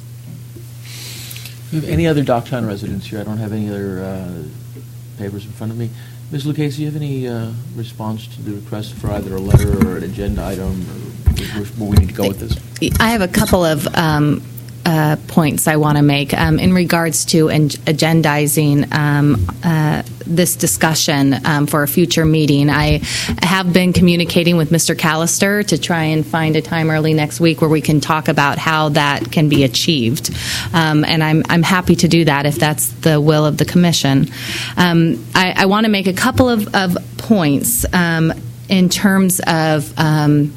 Do you have any other Docktown residents here? I don't have any other uh, papers in front of me. Miz Lucchese, do you have any uh, response to the request for either a letter or an agenda item, or where, where we need to go with this? I have a couple of um, uh, points I want to make um, in regards to en- agendizing um, uh, this discussion um, for a future meeting. I have been communicating with Mister Callister to try and find a time early next week where we can talk about how that can be achieved. Um, and I'm, I'm happy to do that if that's the will of the Commission. Um, I, I want to make a couple of, of points um, in terms of um,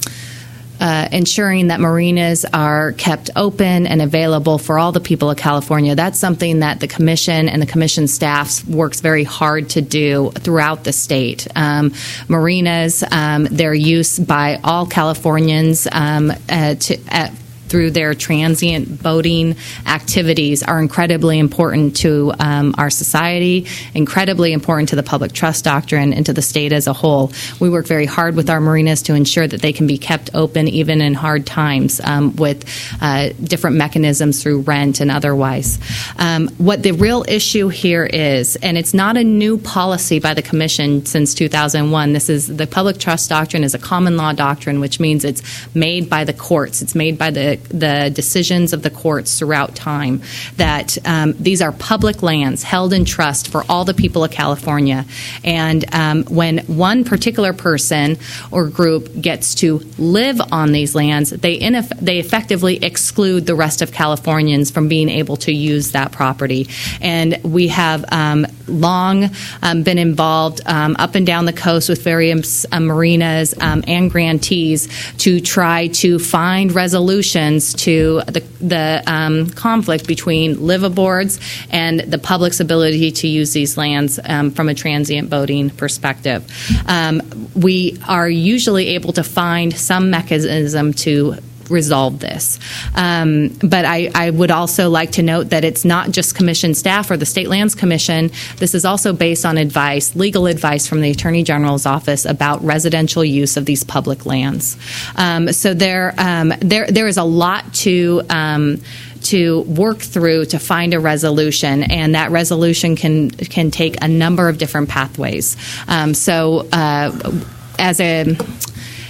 Uh, ensuring that marinas are kept open and available for all the people of California. That's something that the Commission and the Commission staff works very hard to do throughout the state. Um, marinas, um, their use by all Californians um, uh, to, uh, through their transient boating activities are incredibly important to um, our society, incredibly important to the public trust doctrine, and to the state as a whole. We work very hard with our marinas to ensure that they can be kept open even in hard times um, with uh, different mechanisms through rent and otherwise. Um, what the real issue here is, and it's not a new policy by the Commission since two thousand one, this is the public trust doctrine is a common law doctrine, which means it's made by the courts. It's made by the the decisions of the courts throughout time, that um, these are public lands held in trust for all the people of California. And um, when one particular person or group gets to live on these lands, they, in eff- they effectively exclude the rest of Californians from being able to use that property. And we have um, long um, been involved um, up and down the coast with various uh, marinas um, and grantees to try to find resolutions to the, the um, conflict between liveaboards and the public's ability to use these lands um, from a transient boating perspective. Um, we are usually able to find some mechanism to resolve this. Um, but I, I would also like to note that it's not just Commission staff or the State Lands Commission. This is also based on advice, legal advice from the Attorney General's office about residential use of these public lands. Um, so there, um, there, there is a lot to um, to work through to find a resolution, and that resolution can can take a number of different pathways. Um, so uh, as a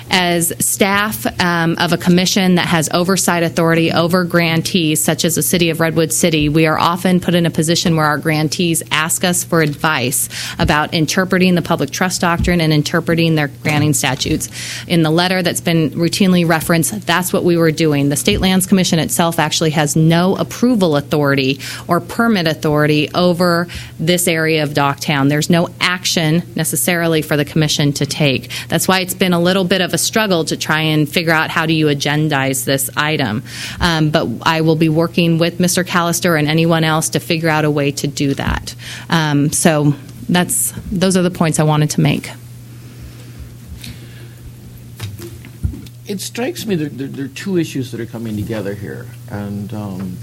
As staff um, of a commission that has oversight authority over grantees, such as the City of Redwood City, we are often put in a position where our grantees ask us for advice about interpreting the public trust doctrine and interpreting their granting statutes. In the letter that's been routinely referenced, that's what we were doing. The State Lands Commission itself actually has no approval authority or permit authority over this area of Docktown. There's no action necessarily for the commission to take. That's why it's been a little bit of a struggle to try and figure out how do you agendize this item. Um, but I will be working with Mister Callister and anyone else to figure out a way to do that. Um, so that's those are the points I wanted to make. It strikes me that there, there are two issues that are coming together here, and um,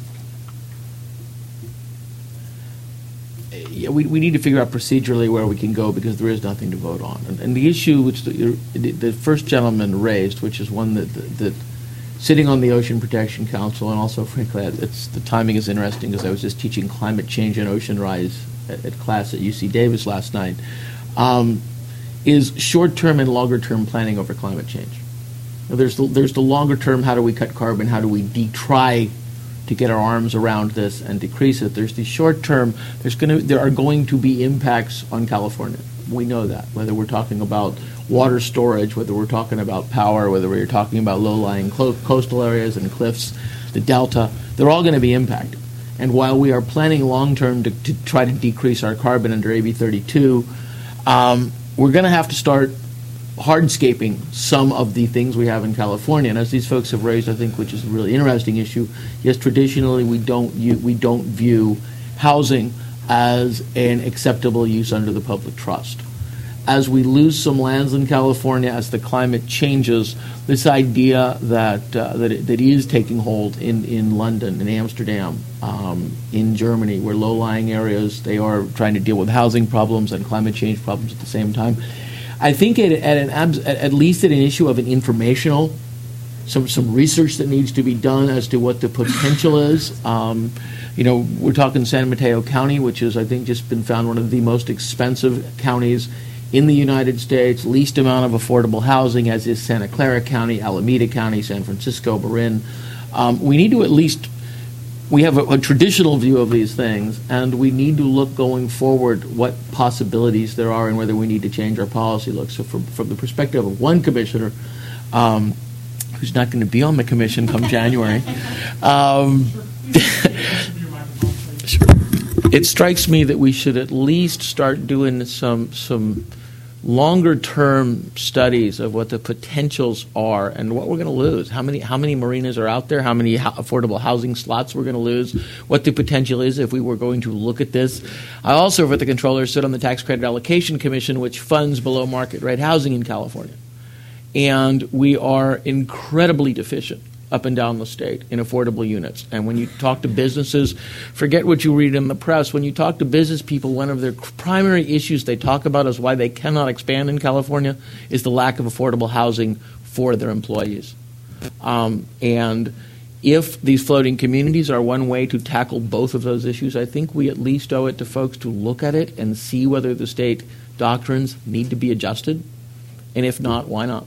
yeah, we, we need to figure out procedurally where we can go because there is nothing to vote on. And, and the issue which the, the first gentleman raised, which is one that, that, that sitting on the Ocean Protection Council, and also, frankly, it's, the timing is interesting because I was just teaching climate change and ocean rise at, at class at U C Davis last night, um, is short-term and longer-term planning over climate change. Now, there's the, there's the longer-term, how do we cut carbon, how do we de- try to get our arms around this and decrease it. There's the short term. There's going to there are going to be impacts on California. We know that. Whether we're talking about water storage, whether we're talking about power, whether we're talking about low-lying clo- coastal areas and cliffs, the delta, they're all going to be impacted. And while we are planning long term to, to try to decrease our carbon under A B thirty-two, um, we're going to have to start hardscaping some of the things we have in California. And as these folks have raised, I think, which is a really interesting issue, yes, traditionally we don't u- we don't view housing as an acceptable use under the public trust. As we lose some lands in California, as the climate changes, this idea that uh, that, it, that is taking hold in, in London, in Amsterdam, um, in Germany, where low-lying areas, they are trying to deal with housing problems and climate change problems at the same time. I think at, at, an abs- at least at an issue of an informational, some some research that needs to be done as to what the potential is. Um, you know, we're talking San Mateo County, which is, I think, just been found one of the most expensive counties in the United States, least amount of affordable housing, as is Santa Clara County, Alameda County, San Francisco, Marin. Um, we need to at least We have a, a traditional view of these things, and we need to look going forward what possibilities there are and whether we need to change our policy look. So from, from the perspective of one commissioner, um, who's not going to be on the commission come January, um, it strikes me that we should at least start doing some some longer-term studies of what the potentials are and what we're going to lose. How many how many marinas are out there? How many ho- affordable housing slots we're going to lose? What the potential is if we were going to look at this. I also, for the controller, sit on the Tax Credit Allocation Commission, which funds below-market rate housing in California. And we are incredibly deficient up and down the state in affordable units. And when you talk to businesses, forget what you read in the press. When you talk to business people, one of their primary issues they talk about is why they cannot expand in California is the lack of affordable housing for their employees. Um, and if these floating communities are one way to tackle both of those issues, I think we at least owe it to folks to look at it and see whether the state doctrines need to be adjusted. And if not, why not?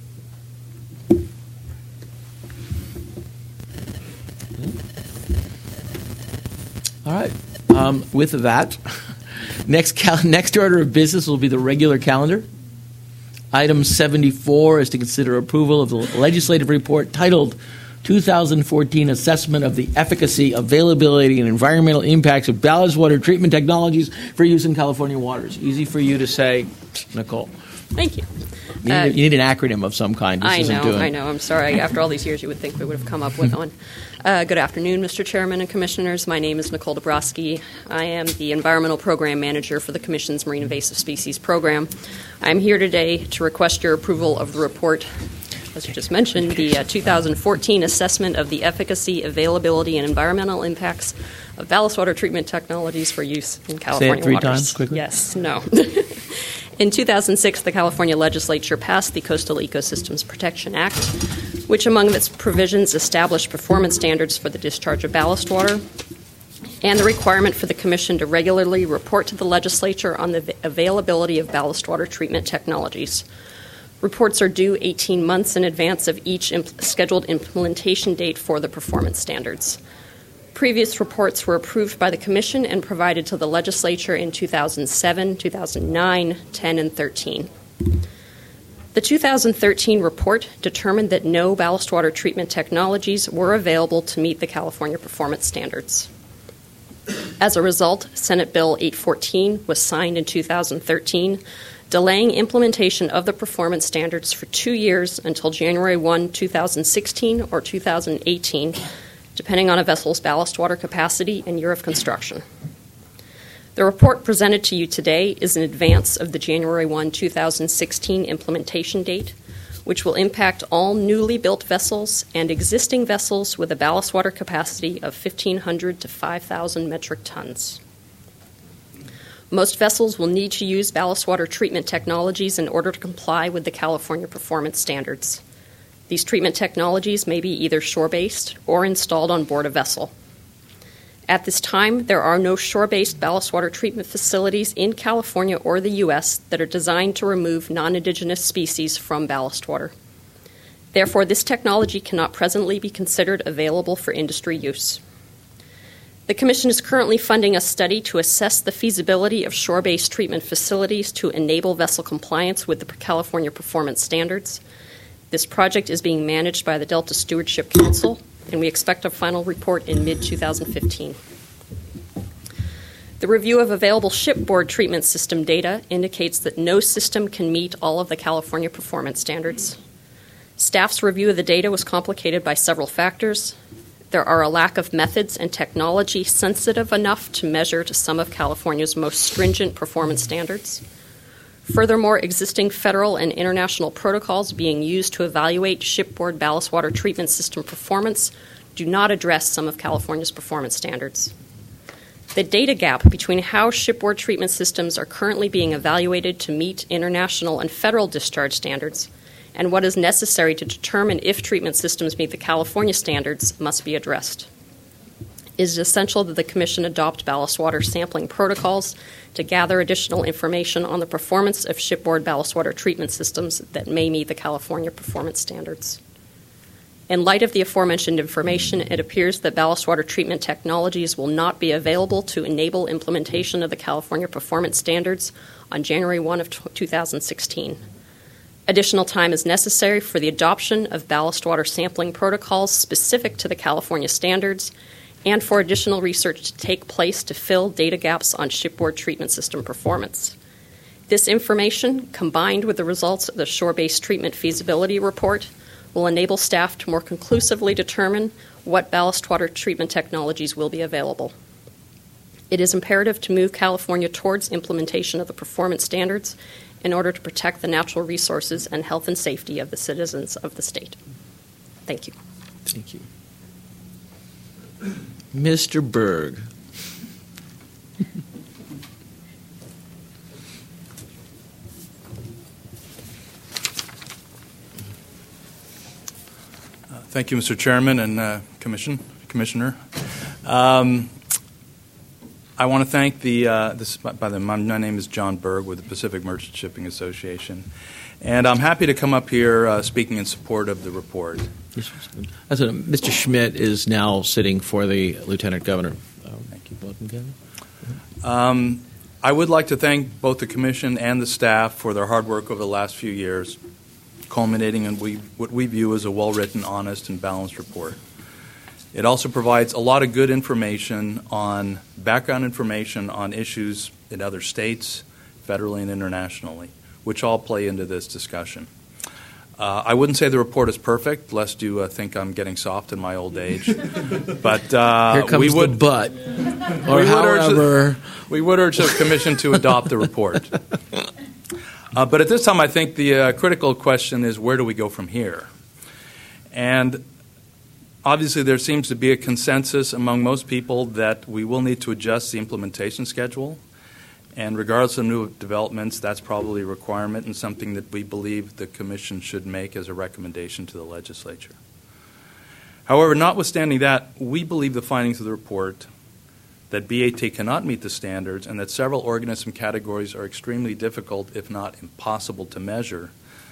All right. Um, with that, next cal- next order of business will be the regular calendar. Item seventy-four is to consider approval of the legislative report titled two thousand fourteen Assessment of the Efficacy, Availability, and Environmental Impacts of Ballast Water Treatment Technologies for Use in California Waters. Easy for you to say, Nicole. Thank you. You need, Uh, you need an acronym of some kind. This I isn't know, doing. I know. I'm sorry. After all these years, you would think we would have come up with one. Uh, good afternoon, Mister Chairman and Commissioners. My name is Nicole Dabrowski. I am the Environmental Program Manager for the Commission's Marine Invasive Species Program. I'm here today to request your approval of the report, as you just mentioned, the uh, two thousand fourteen Assessment of the Efficacy, Availability, and Environmental Impacts of Ballast Water Treatment Technologies for Use in California Say it three waters. times quickly. Yes, no. In two thousand six, the California legislature passed the Coastal Ecosystems Protection Act, which among its provisions established performance standards for the discharge of ballast water and the requirement for the Commission to regularly report to the legislature on the availability of ballast water treatment technologies. Reports are due eighteen months in advance of each imp- scheduled implementation date for the performance standards. Previous reports were approved by the Commission and provided to the Legislature in two thousand seven, two thousand nine, ten, and thirteen. The two thousand thirteen report determined that no ballast water treatment technologies were available to meet the California performance standards. As a result, Senate Bill eight fourteen was signed in two thousand thirteen, delaying implementation of the performance standards for two years until January first, two thousand sixteen or two thousand eighteen, depending on a vessel's ballast water capacity and year of construction. The report presented to you today is in advance of the January first, two thousand sixteen implementation date, which will impact all newly built vessels and existing vessels with a ballast water capacity of fifteen hundred to five thousand metric tons. Most vessels will need to use ballast water treatment technologies in order to comply with the California performance standards. These treatment technologies may be either shore-based or installed on board a vessel. At this time, there are no shore-based ballast water treatment facilities in California or the U S that are designed to remove non-indigenous species from ballast water. Therefore, this technology cannot presently be considered available for industry use. The Commission is currently funding a study to assess the feasibility of shore-based treatment facilities to enable vessel compliance with the California performance standards. This project is being managed by the Delta Stewardship Council, and we expect a final report in mid twenty fifteen. The review of available shipboard treatment system data indicates that no system can meet all of the California performance standards. Staff's review of the data was complicated by several factors. There are a lack of methods and technology sensitive enough to measure to some of California's most stringent performance standards. Furthermore, existing federal and international protocols being used to evaluate shipboard ballast water treatment system performance do not address some of California's performance standards. The data gap between how shipboard treatment systems are currently being evaluated to meet international and federal discharge standards and what is necessary to determine if treatment systems meet the California standards must be addressed. It is essential that the Commission adopt ballast water sampling protocols to gather additional information on the performance of shipboard ballast water treatment systems that may meet the California performance standards. In light of the aforementioned information, it appears that ballast water treatment technologies will not be available to enable implementation of the California performance standards on January first of two thousand sixteen. Additional time is necessary for the adoption of ballast water sampling protocols specific to the California standards and for additional research to take place to fill data gaps on shipboard treatment system performance. This information, combined with the results of the shore-based treatment feasibility report, will enable staff to more conclusively determine what ballast water treatment technologies will be available. It is imperative to move California towards implementation of the performance standards in order to protect the natural resources and health and safety of the citizens of the state. Thank you. Thank you. Mister Berg. Thank you, Mister Chairman and uh, Commission, Commissioner. Um, I want to thank the, uh, this, by the, my name is John Berg with the Pacific Merchant Shipping Association, and I'm happy to come up here uh, speaking in support of the report. That's what, Mister Schmidt is now sitting for the Lieutenant Governor. Um, thank you. Welcome, Governor. Um, I would like to thank both the Commission and the staff for their hard work over the last few years, culminating in we, what we view as a well-written, honest, and balanced report. It also provides a lot of good information on background information on issues in other states, federally and internationally, which all play into this discussion. Uh, I wouldn't say the report is perfect, lest you uh, think I'm getting soft in my old age. But uh, here comes we would, the but. Or we however, would urge, we would urge the Commission to adopt the report. Uh, but at this time, I think the uh, critical question is, where do we go from here? And obviously, there seems to be a consensus among most people that we will need to adjust the implementation schedule. And regardless of new developments, that's probably a requirement and something that we believe the Commission should make as a recommendation to the Legislature. However, notwithstanding that, we believe the findings of the report that B A T cannot meet the standards and that several organism categories are extremely difficult, if not impossible, to measure,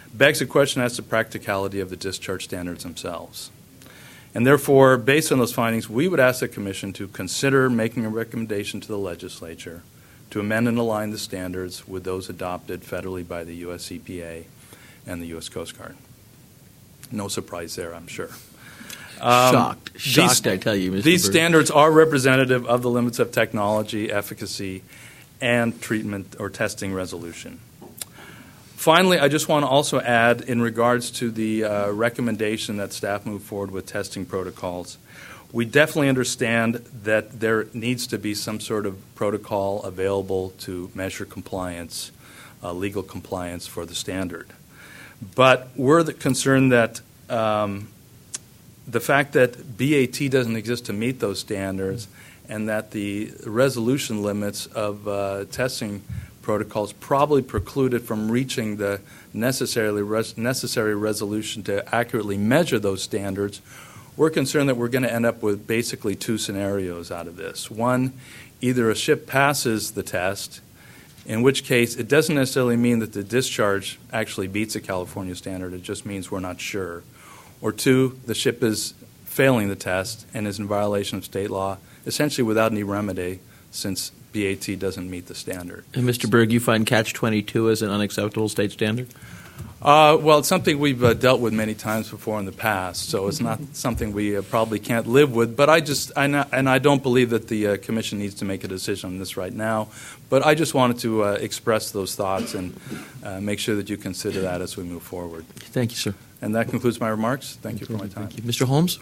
begs a question as to practicality of the discharge standards themselves. And therefore, based on those findings, we would ask the Commission to consider making a recommendation to the legislature to amend and align the standards with those adopted federally by the U S E P A and the U S Coast Guard. No surprise there, I'm sure. Um, Shocked. Shocked, these, I tell you, Mister These Berg. standards are representative of the limits of technology, efficacy, and treatment or testing resolution. Finally, I just want to also add, in regards to the uh, recommendation that staff move forward with testing protocols, we definitely understand that there needs to be some sort of protocol available to measure compliance, uh, legal compliance for the standard. But we're the concerned that um, the fact that B A T doesn't exist to meet those standards and that the resolution limits of uh, testing protocols probably precluded from reaching the necessarily res- necessary resolution to accurately measure those standards, we're concerned that we're going to end up with basically two scenarios out of this. One, either a ship passes the test, in which case it doesn't necessarily mean that the discharge actually beats a California standard, it just means we're not sure. Or two, the ship is failing the test and is in violation of state law, essentially without any remedy, since B A T doesn't meet the standard. And Mister Berg, you find catch twenty-two as an unacceptable state standard? Uh, well, it's something we've uh, dealt with many times before in the past, so it's not something we uh, probably can't live with. But I just, I not, and I don't believe that the uh, Commission needs to make a decision on this right now. But I just wanted to uh, express those thoughts and uh, make sure that you consider that as we move forward. Thank you, sir. And that concludes my remarks. Thank you for my time. Thank you. Mister Holmes?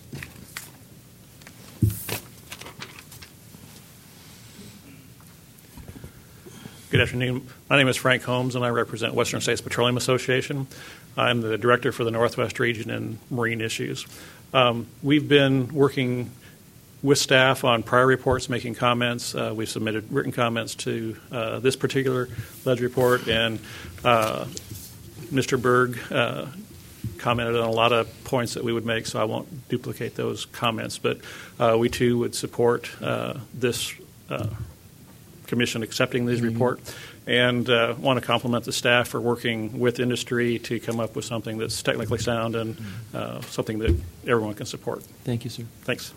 Good afternoon. My name is Frank Holmes, and I represent Western States Petroleum Association. I'm the director for the Northwest Region in Marine Issues. Um, we've been working with staff on prior reports, making comments. Uh, we've submitted written comments to uh, this particular ledge report, and uh, Mister Berg uh, commented on a lot of points that we would make, so I won't duplicate those comments. But uh, we, too, would support uh, this uh Commission accepting this report, and uh, want to compliment the staff for working with industry to come up with something that's technically sound and uh, something that everyone can support. Thank you, sir. Thanks.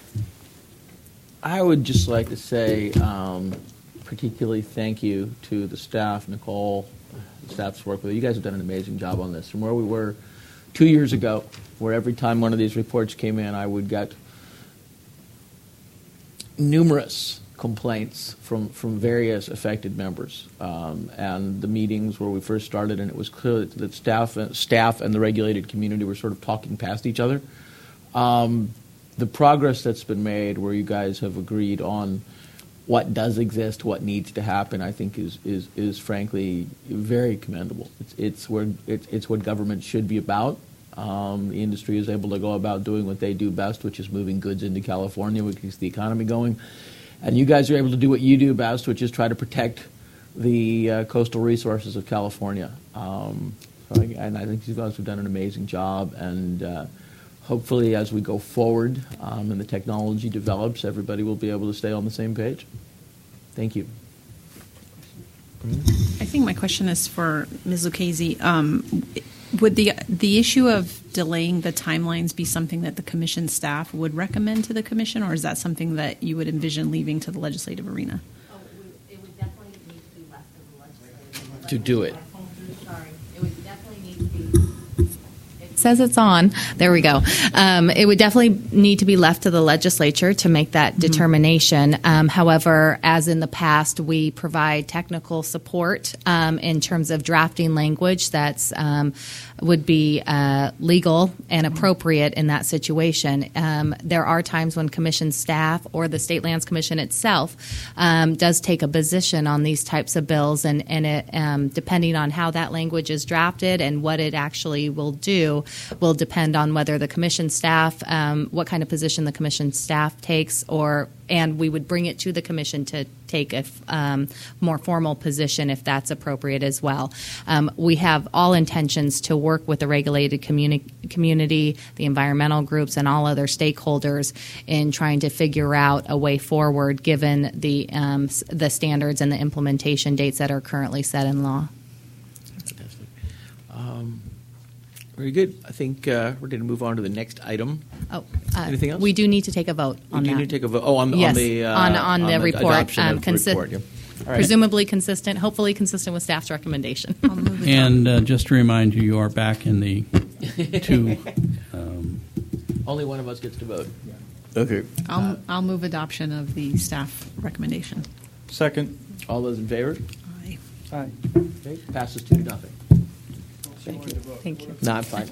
I would just like to say um, particularly thank you to the staff, Nicole, the staff's work with you. You guys have done an amazing job on this. From where we were two years ago, where every time one of these reports came in, I would get numerous complaints from, from various affected members, um, and the meetings where we first started, and it was clear that, that staff, staff and the regulated community were sort of talking past each other. Um, the progress that's been made, where you guys have agreed on what does exist, what needs to happen, I think is is, is frankly very commendable. It's it's where it's, it's what government should be about. Um, the industry is able to go about doing what they do best, which is moving goods into California, which keeps the economy going. And you guys are able to do what you do best, which is try to protect the uh, coastal resources of California. Um, so I, and I think you guys have done an amazing job. And uh, hopefully, as we go forward um, and the technology develops, everybody will be able to stay on the same page. Thank you. I think my question is for Miz Lucchese. Um, would the the issue of delaying the timelines be something that the Commission staff would recommend to the Commission, or is that something that you would envision leaving to the legislative arena? Oh, it would, it would definitely need to be left to the legislative arena. To do it. Sorry, it would definitely need to be. It says it's on. There we go. Um, it would definitely need to be left to the legislature to make that determination. Um, however, as in the past, we provide technical support um, in terms of drafting language that's um, would be uh, legal and appropriate in that situation. Um, there are times when Commission staff or the State Lands Commission itself um, does take a position on these types of bills, and, and it, um, depending on how that language is drafted and what it actually will do, will depend on whether the Commission staff, um, what kind of position the Commission staff takes, or and we would bring it to the Commission to take a um, more formal position if that's appropriate as well. Um, we have all intentions to work with the regulated communi- community, the environmental groups, and all other stakeholders in trying to figure out a way forward given the um, the standards and the implementation dates that are currently set in law. Um, Very good. I think uh, we're going to move on to the next item. Oh, uh, anything else? We do need to take a vote on we do that. need to take a vote. Oh, on, yes, on the uh, on, on, the on report. adoption Um, of the consi- report. Yeah. All right. Presumably consistent, hopefully consistent with staff's recommendation. And uh, just to remind you, you are back in the two. Um, Only one of us gets to vote. Okay. I'll, I'll move adoption of the staff recommendation. Second. All those in favor? Aye. Aye. Okay. Passes two to nothing. Thank you. Thank you. No, I'm fine.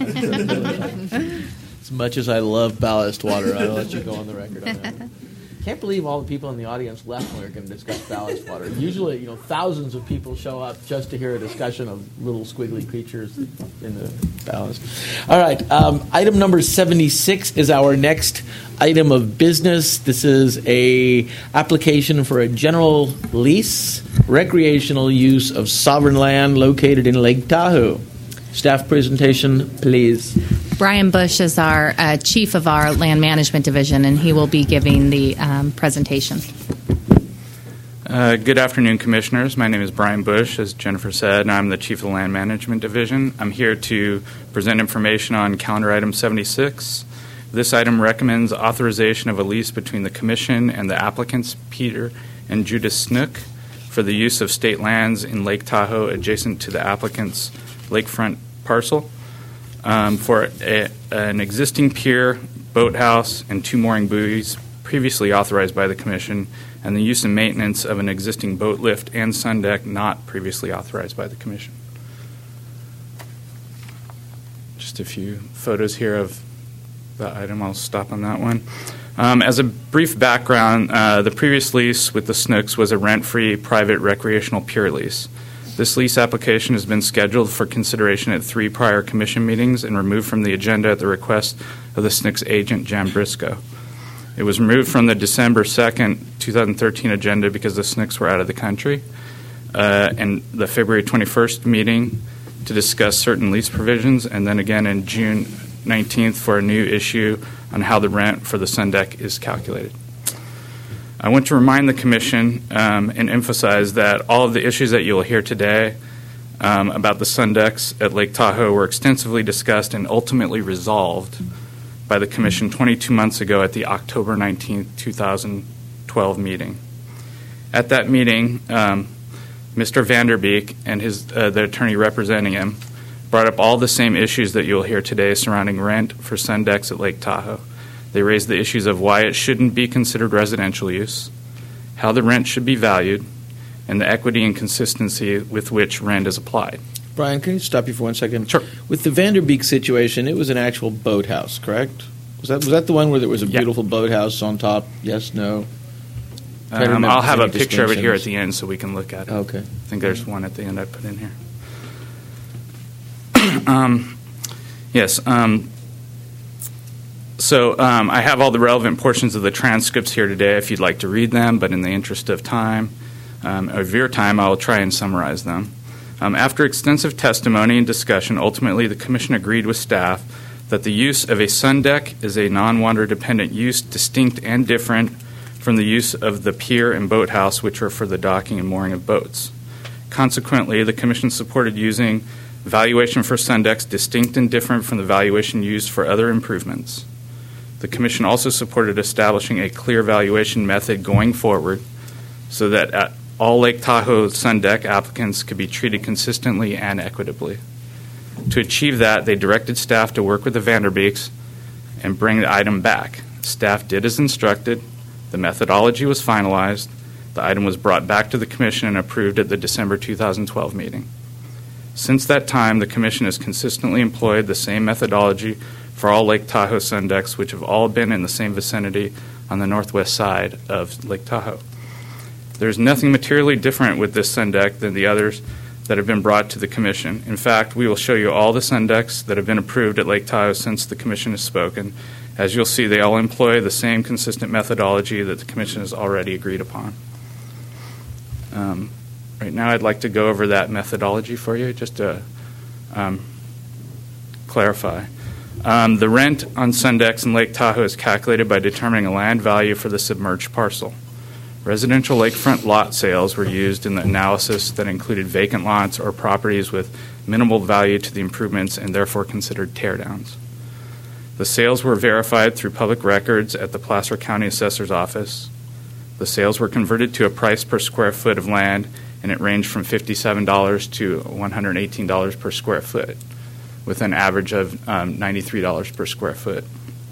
As much as I love ballast water, I'll let you go on the record on that. Can't believe all the people in the audience left when we were going to discuss ballast water. Usually, you know, thousands of people show up just to hear a discussion of little squiggly creatures in the ballast. All right, um, item number seventy-six is our next item of business. This is a application for a general lease, recreational use of sovereign land located in Lake Tahoe. Staff presentation, please. Brian Bush is our uh, chief of our land management division, and he will be giving the um, presentation. Uh, good afternoon, Commissioners. My name is Brian Bush, as Jennifer said, and I'm the chief of the land management division. I'm here to present information on calendar item seventy-six. This item recommends authorization of a lease between the Commission and the applicants, Peter and Judith Snook, for the use of state lands in Lake Tahoe adjacent to the applicant's lakefront parcel um, for a, an existing pier, boathouse, and two mooring buoys previously authorized by the Commission, and the use and maintenance of an existing boat lift and sun deck not previously authorized by the Commission. Just a few photos here of the item. I'll stop on that one. Um, as a brief background, uh, the previous lease with the Snooks was a rent-free private recreational pier lease. This lease application has been scheduled for consideration at three prior Commission meetings and removed from the agenda at the request of the Snooks agent, Jan Briscoe. It was removed from the December second, twenty thirteen agenda because the Snooks were out of the country, uh, and the February twenty-first meeting to discuss certain lease provisions, and then again in June nineteenth for a new issue on how the rent for the sun deck is calculated. I want to remind the Commission um, and emphasize that all of the issues that you'll hear today um, about the sun decks at Lake Tahoe were extensively discussed and ultimately resolved by the Commission twenty-two months ago at the October nineteenth, twenty twelve meeting. At that meeting, um, Mister Vanderbeek and his uh, the attorney representing him brought up all the same issues that you'll hear today surrounding rent for sun decks at Lake Tahoe. They raised the issues of why it shouldn't be considered residential use, how the rent should be valued, and the equity and consistency with which rent is applied. Brian, can you stop you for one second? Sure. With the Vanderbeek situation, it was an actual boathouse, correct? Was that was that the one where there was a Yeah. beautiful boathouse on top? Yes, no? Trying to Um, remember I'll if have there's a any picture of it here at distinctions. the end so we can look at it. Okay. I think there's one at the end I put in here. um, yes. Um, so um, I have all the relevant portions of the transcripts here today if you'd like to read them, but in the interest of time, um, of your time, I'll try and summarize them. Um, after extensive testimony and discussion, ultimately the Commission agreed with staff that the use of a sun deck is a non-water dependent use distinct and different from the use of the pier and boathouse, which are for the docking and mooring of boats. Consequently, the Commission supported using valuation for sun decks distinct and different from the valuation used for other improvements. The Commission also supported establishing a clear valuation method going forward so that at all Lake Tahoe sun deck applicants could be treated consistently and equitably. To achieve that, they directed staff to work with the Vanderbeeks and bring the item back. Staff did as instructed. The methodology was finalized. The item was brought back to the Commission and approved at the December two thousand twelve meeting. Since that time, the Commission has consistently employed the same methodology for all Lake Tahoe sun decks, which have all been in the same vicinity on the northwest side of Lake Tahoe. There's nothing materially different with this sun deck than the others that have been brought to the Commission. In fact, we will show you all the sun decks that have been approved at Lake Tahoe since the Commission has spoken. As you'll see, they all employ the same consistent methodology that the Commission has already agreed upon. Um, right now, I'd like to go over that methodology for you, just to um, clarify. Um, the rent on sun decks in Lake Tahoe is calculated by determining a land value for the submerged parcel. Residential lakefront lot sales were used in the analysis that included vacant lots or properties with minimal value to the improvements and therefore considered teardowns. The sales were verified through public records at the Placer County Assessor's Office. The sales were converted to a price per square foot of land, and it ranged from fifty-seven dollars to one hundred eighteen dollars per square foot, with an average of um, ninety-three dollars per square foot.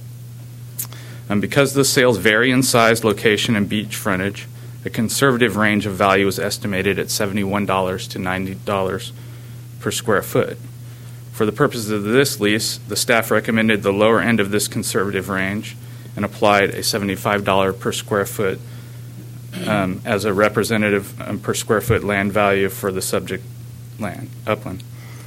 And because the sales vary in size, location, and beach frontage, a conservative range of value was estimated at seventy-one dollars to ninety dollars per square foot. For the purposes of this lease, the staff recommended the lower end of this conservative range and applied a seventy-five dollars per square foot um, as a representative um, per square foot land value for the subject land, upland.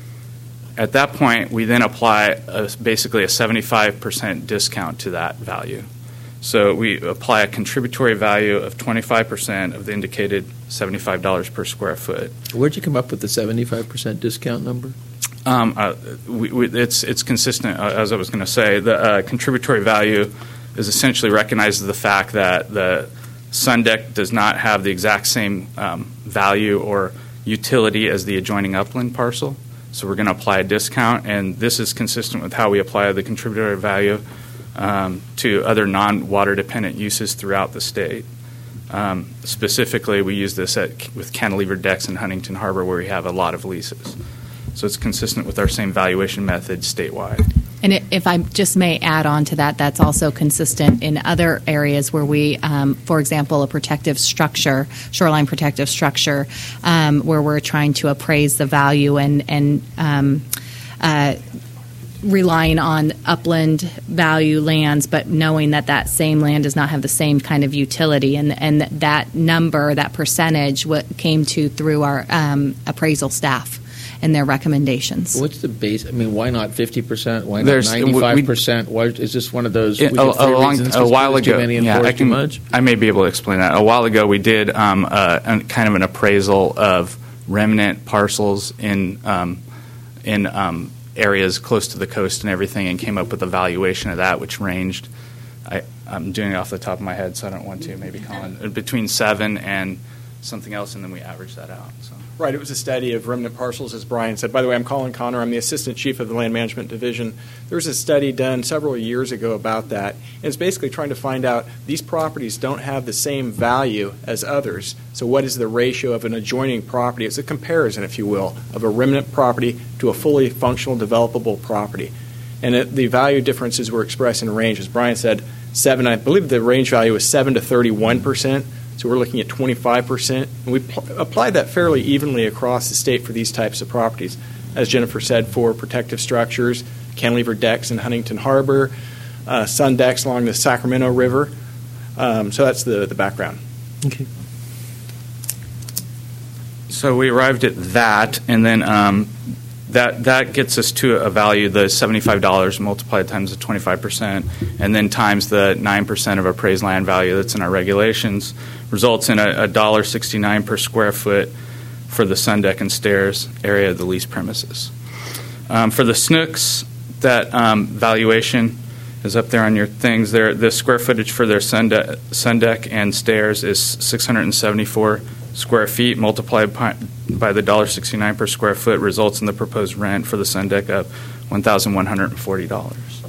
At that point, we then apply a, basically a seventy-five percent discount to that value. So we apply a contributory value of twenty-five percent of the indicated seventy-five dollars per square foot. Where'd you come up with the seventy-five percent discount number? Um, uh, we, we, it's it's consistent, uh, as I was going to say. The uh, contributory value is essentially recognizes the fact that the sun deck does not have the exact same um, value or utility as the adjoining upland parcel. So we're going to apply a discount, and this is consistent with how we apply the contributory value um, to other non-water dependent uses throughout the state. Um, specifically, we use this at, with cantilever decks in Huntington Harbor, where we have a lot of leases. So it's consistent with our same valuation method statewide. And if I just may add on to that, that's also consistent in other areas where we, um, for example, a protective structure, shoreline protective structure, um, where we're trying to appraise the value and, and um, uh, relying on upland value lands, but knowing that that same land does not have the same kind of utility. And, and that number, that percentage, what came to through our um, appraisal staff and their recommendations. What's the base? I mean, why not fifty percent? Why not There's- ninety-five percent? Why is this one of those? It- we a, get three a long- reasons a 'cause while there's ago, too many and yeah, four I is can, too much? I may be able to explain that. A while ago, we did um, uh, an, kind of an appraisal of remnant parcels in um, in um, areas close to the coast and everything, and came up with a valuation of that, which ranged. I, I'm doing it off the top of my head, so I don't want to. Maybe Colin, between seven and something else, and then we average that out. So. Right, it was a study of remnant parcels, as Brian said. By the way, I'm Colin Connor. I'm the Assistant Chief of the Land Management Division. There was a study done several years ago about that, and it's basically trying to find out these properties don't have the same value as others. So what is the ratio of an adjoining property? It's a comparison, if you will, of a remnant property to a fully functional, developable property. And it, the value differences were expressed in range. As Brian said, seven, I believe the range value was seven to thirty-one percent. So we're looking at twenty-five percent. And we pl- applied that fairly evenly across the state for these types of properties. As Jennifer said, for protective structures, cantilever decks in Huntington Harbor, uh, sun decks along the Sacramento River. Um, so that's the, the background. Okay. So we arrived at that, and then um, that that gets us to a value, the seventy-five dollars multiplied times the twenty-five percent, and then times the nine percent of appraised land value that's in our regulations, results in a one dollar sixty-nine per square foot for the sun deck and stairs area of the leased premises. Um, for the S N U Cs, that um, valuation is up there on your things. There, the square footage for their sun, de- sun deck and stairs is six hundred seventy-four square feet, multiplied by, by the one dollar sixty-nine per square foot, results in the proposed rent for the sun deck of one thousand one hundred forty dollars.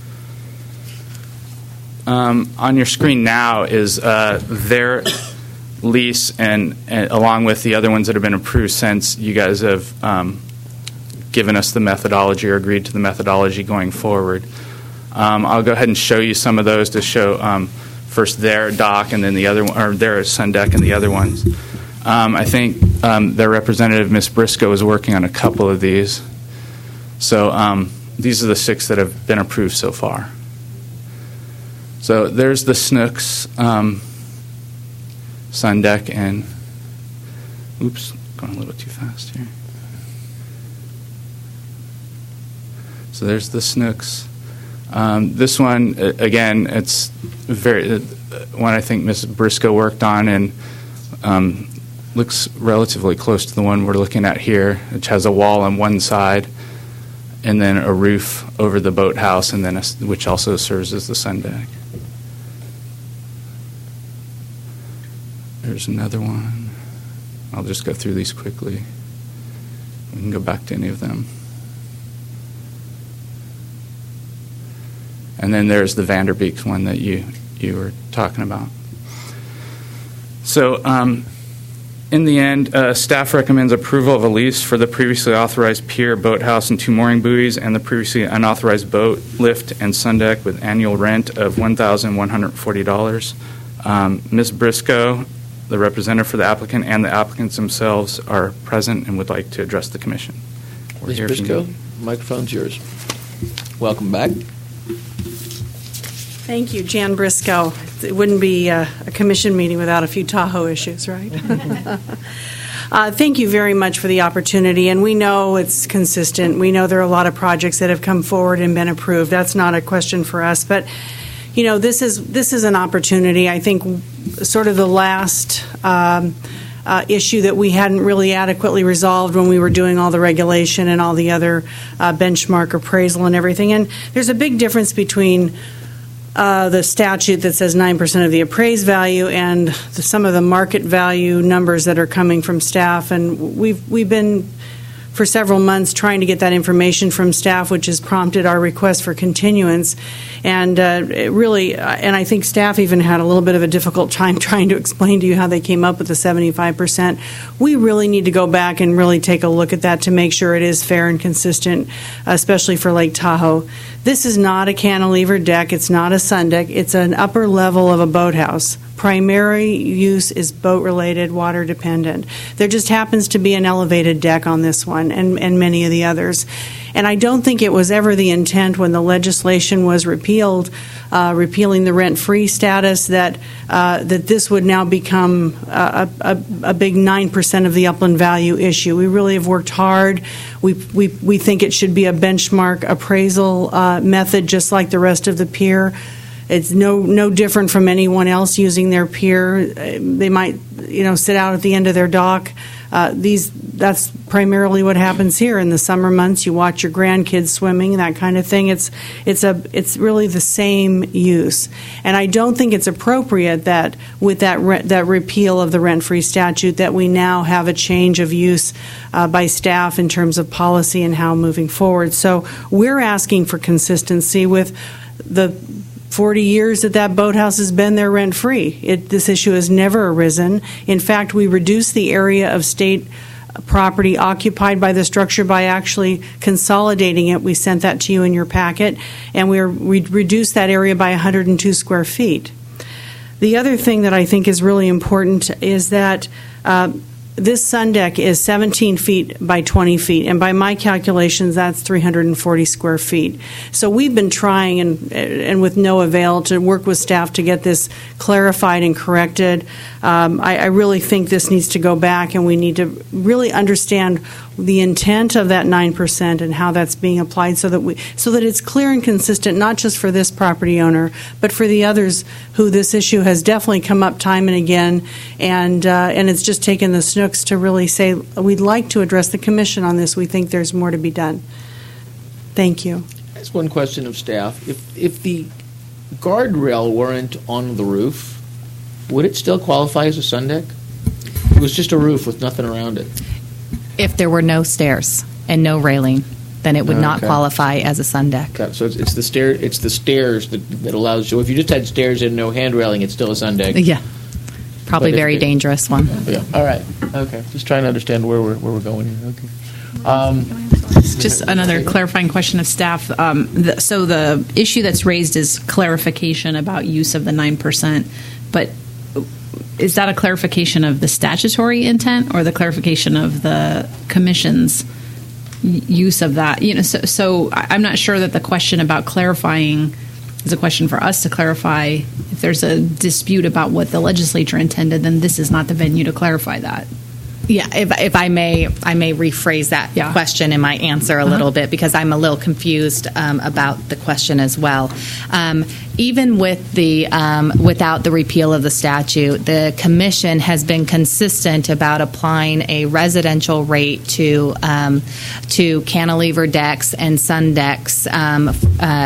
Um, on your screen now is uh, their lease, and, and along with the other ones that have been approved since you guys have um, given us the methodology or agreed to the methodology going forward. Um, I'll go ahead and show you some of those to show um, first their dock and then the other one, or their sun deck and the other ones. Um, I think um, their representative, Miz Briscoe, is working on a couple of these. So um, these are the six that have been approved so far. So there's the S N U Cs, um, sun deck, and oops, going a little too fast here. So there's the S N U Cs. Um, this one, uh, again, it's very uh, one I think Miz Briscoe worked on, and um, looks relatively close to the one we're looking at here, which has a wall on one side and then a roof over the boathouse, and then a, which also serves as the sun deck. There's another one. I'll just go through these quickly. We can go back to any of them. And then there's the Vanderbeeks one that you, you were talking about. So um, in the end, uh, staff recommends approval of a lease for the previously authorized pier, boathouse, and two mooring buoys, and the previously unauthorized boat, lift, and sun deck with annual rent of one thousand one hundred forty dollars. Um, Miz Briscoe, the representative for the applicant, and the applicants themselves are present and would like to address the commission. Miz Briscoe, microphone's yours. Welcome back. Thank you, Jan Briscoe. It wouldn't be uh, a commission meeting without a few Tahoe issues, right? uh, thank you very much for the opportunity, and we know it's consistent. We know there are a lot of projects that have come forward and been approved. That's not a question for us, but you know, this is this is an opportunity. I think sort of the last um, uh, issue that we hadn't really adequately resolved when we were doing all the regulation and all the other uh, benchmark appraisal and everything. And there's a big difference between Uh, the statute that says nine percent of the appraised value and the, some of the market value numbers that are coming from staff. And we've, we've been, for several months, trying to get that information from staff, which has prompted our request for continuance. And uh, it really, uh, and I think staff even had a little bit of a difficult time trying to explain to you how they came up with the seventy-five percent. We really need to go back and really take a look at that to make sure it is fair and consistent, especially for Lake Tahoe. This is not a cantilever deck. It's not a sun deck. It's an upper level of a boathouse. Primary use is boat-related, water-dependent. There just happens to be an elevated deck on this one and, and many of the others. And I don't think it was ever the intent when the legislation was repealed, uh, repealing the rent-free status, that uh, that this would now become a, a, a big nine percent of the upland value issue. We really have worked hard. We we, we think it should be a benchmark appraisal uh, method, just like the rest of the pier. It's no no different from anyone else using their pier. They might, you know, sit out at the end of their dock. Uh, these that's primarily what happens here in the summer months. You watch your grandkids swimming, that kind of thing. It's it's a it's really the same use, and I don't think it's appropriate that with that re- that repeal of the rent-free statute that we now have a change of use uh, by staff in terms of policy and how moving forward. So we're asking for consistency with the forty years that that boathouse has been there rent-free. It, this issue has never arisen. In fact, we reduced the area of state property occupied by the structure by actually consolidating it. We sent that to you in your packet, and we, we reduced that area by one hundred two square feet. The other thing that I think is really important is that uh, this sun deck is seventeen feet by twenty feet, and by my calculations, that's three hundred forty square feet. So we've been trying, and and with no avail, to work with staff to get this clarified and corrected. Um, I, I really think this needs to go back, and we need to really understand the intent of that nine percent and how that's being applied, so that we so that it's clear and consistent, not just for this property owner, but for the others who this issue has definitely come up time and again, and uh, and it's just taken the Snooks to really say, we'd like to address the commission on this. We think there's more to be done. Thank you. That's one question of staff. If if the guardrail weren't on the roof, would it still qualify as a sun deck? It was just a roof with nothing around it. If there were no stairs and no railing, then it would not Okay. qualify as a sun deck. Okay, so it's, it's the stair. It's the stairs that, that allows you. If you just had stairs and no hand railing, it's still a sun deck. Yeah, probably But if very it- dangerous one. Yeah. All right. Okay. Just trying to understand where we're where we're going here. Okay. Um, Just another clarifying question of staff. Um, the, so the issue that's raised is clarification about use of the nine percent, but is that a clarification of the statutory intent or the clarification of the commission's y- use of that? You know, so, so I- I'm not sure that the question about clarifying is a question for us to clarify. If there's a dispute about what the legislature intended, then this is not the venue to clarify that. Yeah, if, if I may, I may rephrase that Yeah. question in my answer a Uh-huh. little bit, because I'm a little confused um, about the question as well. Um, even with the um, without the repeal of the statute, the commission has been consistent about applying a residential rate to um, to cantilever decks and sun decks um, uh,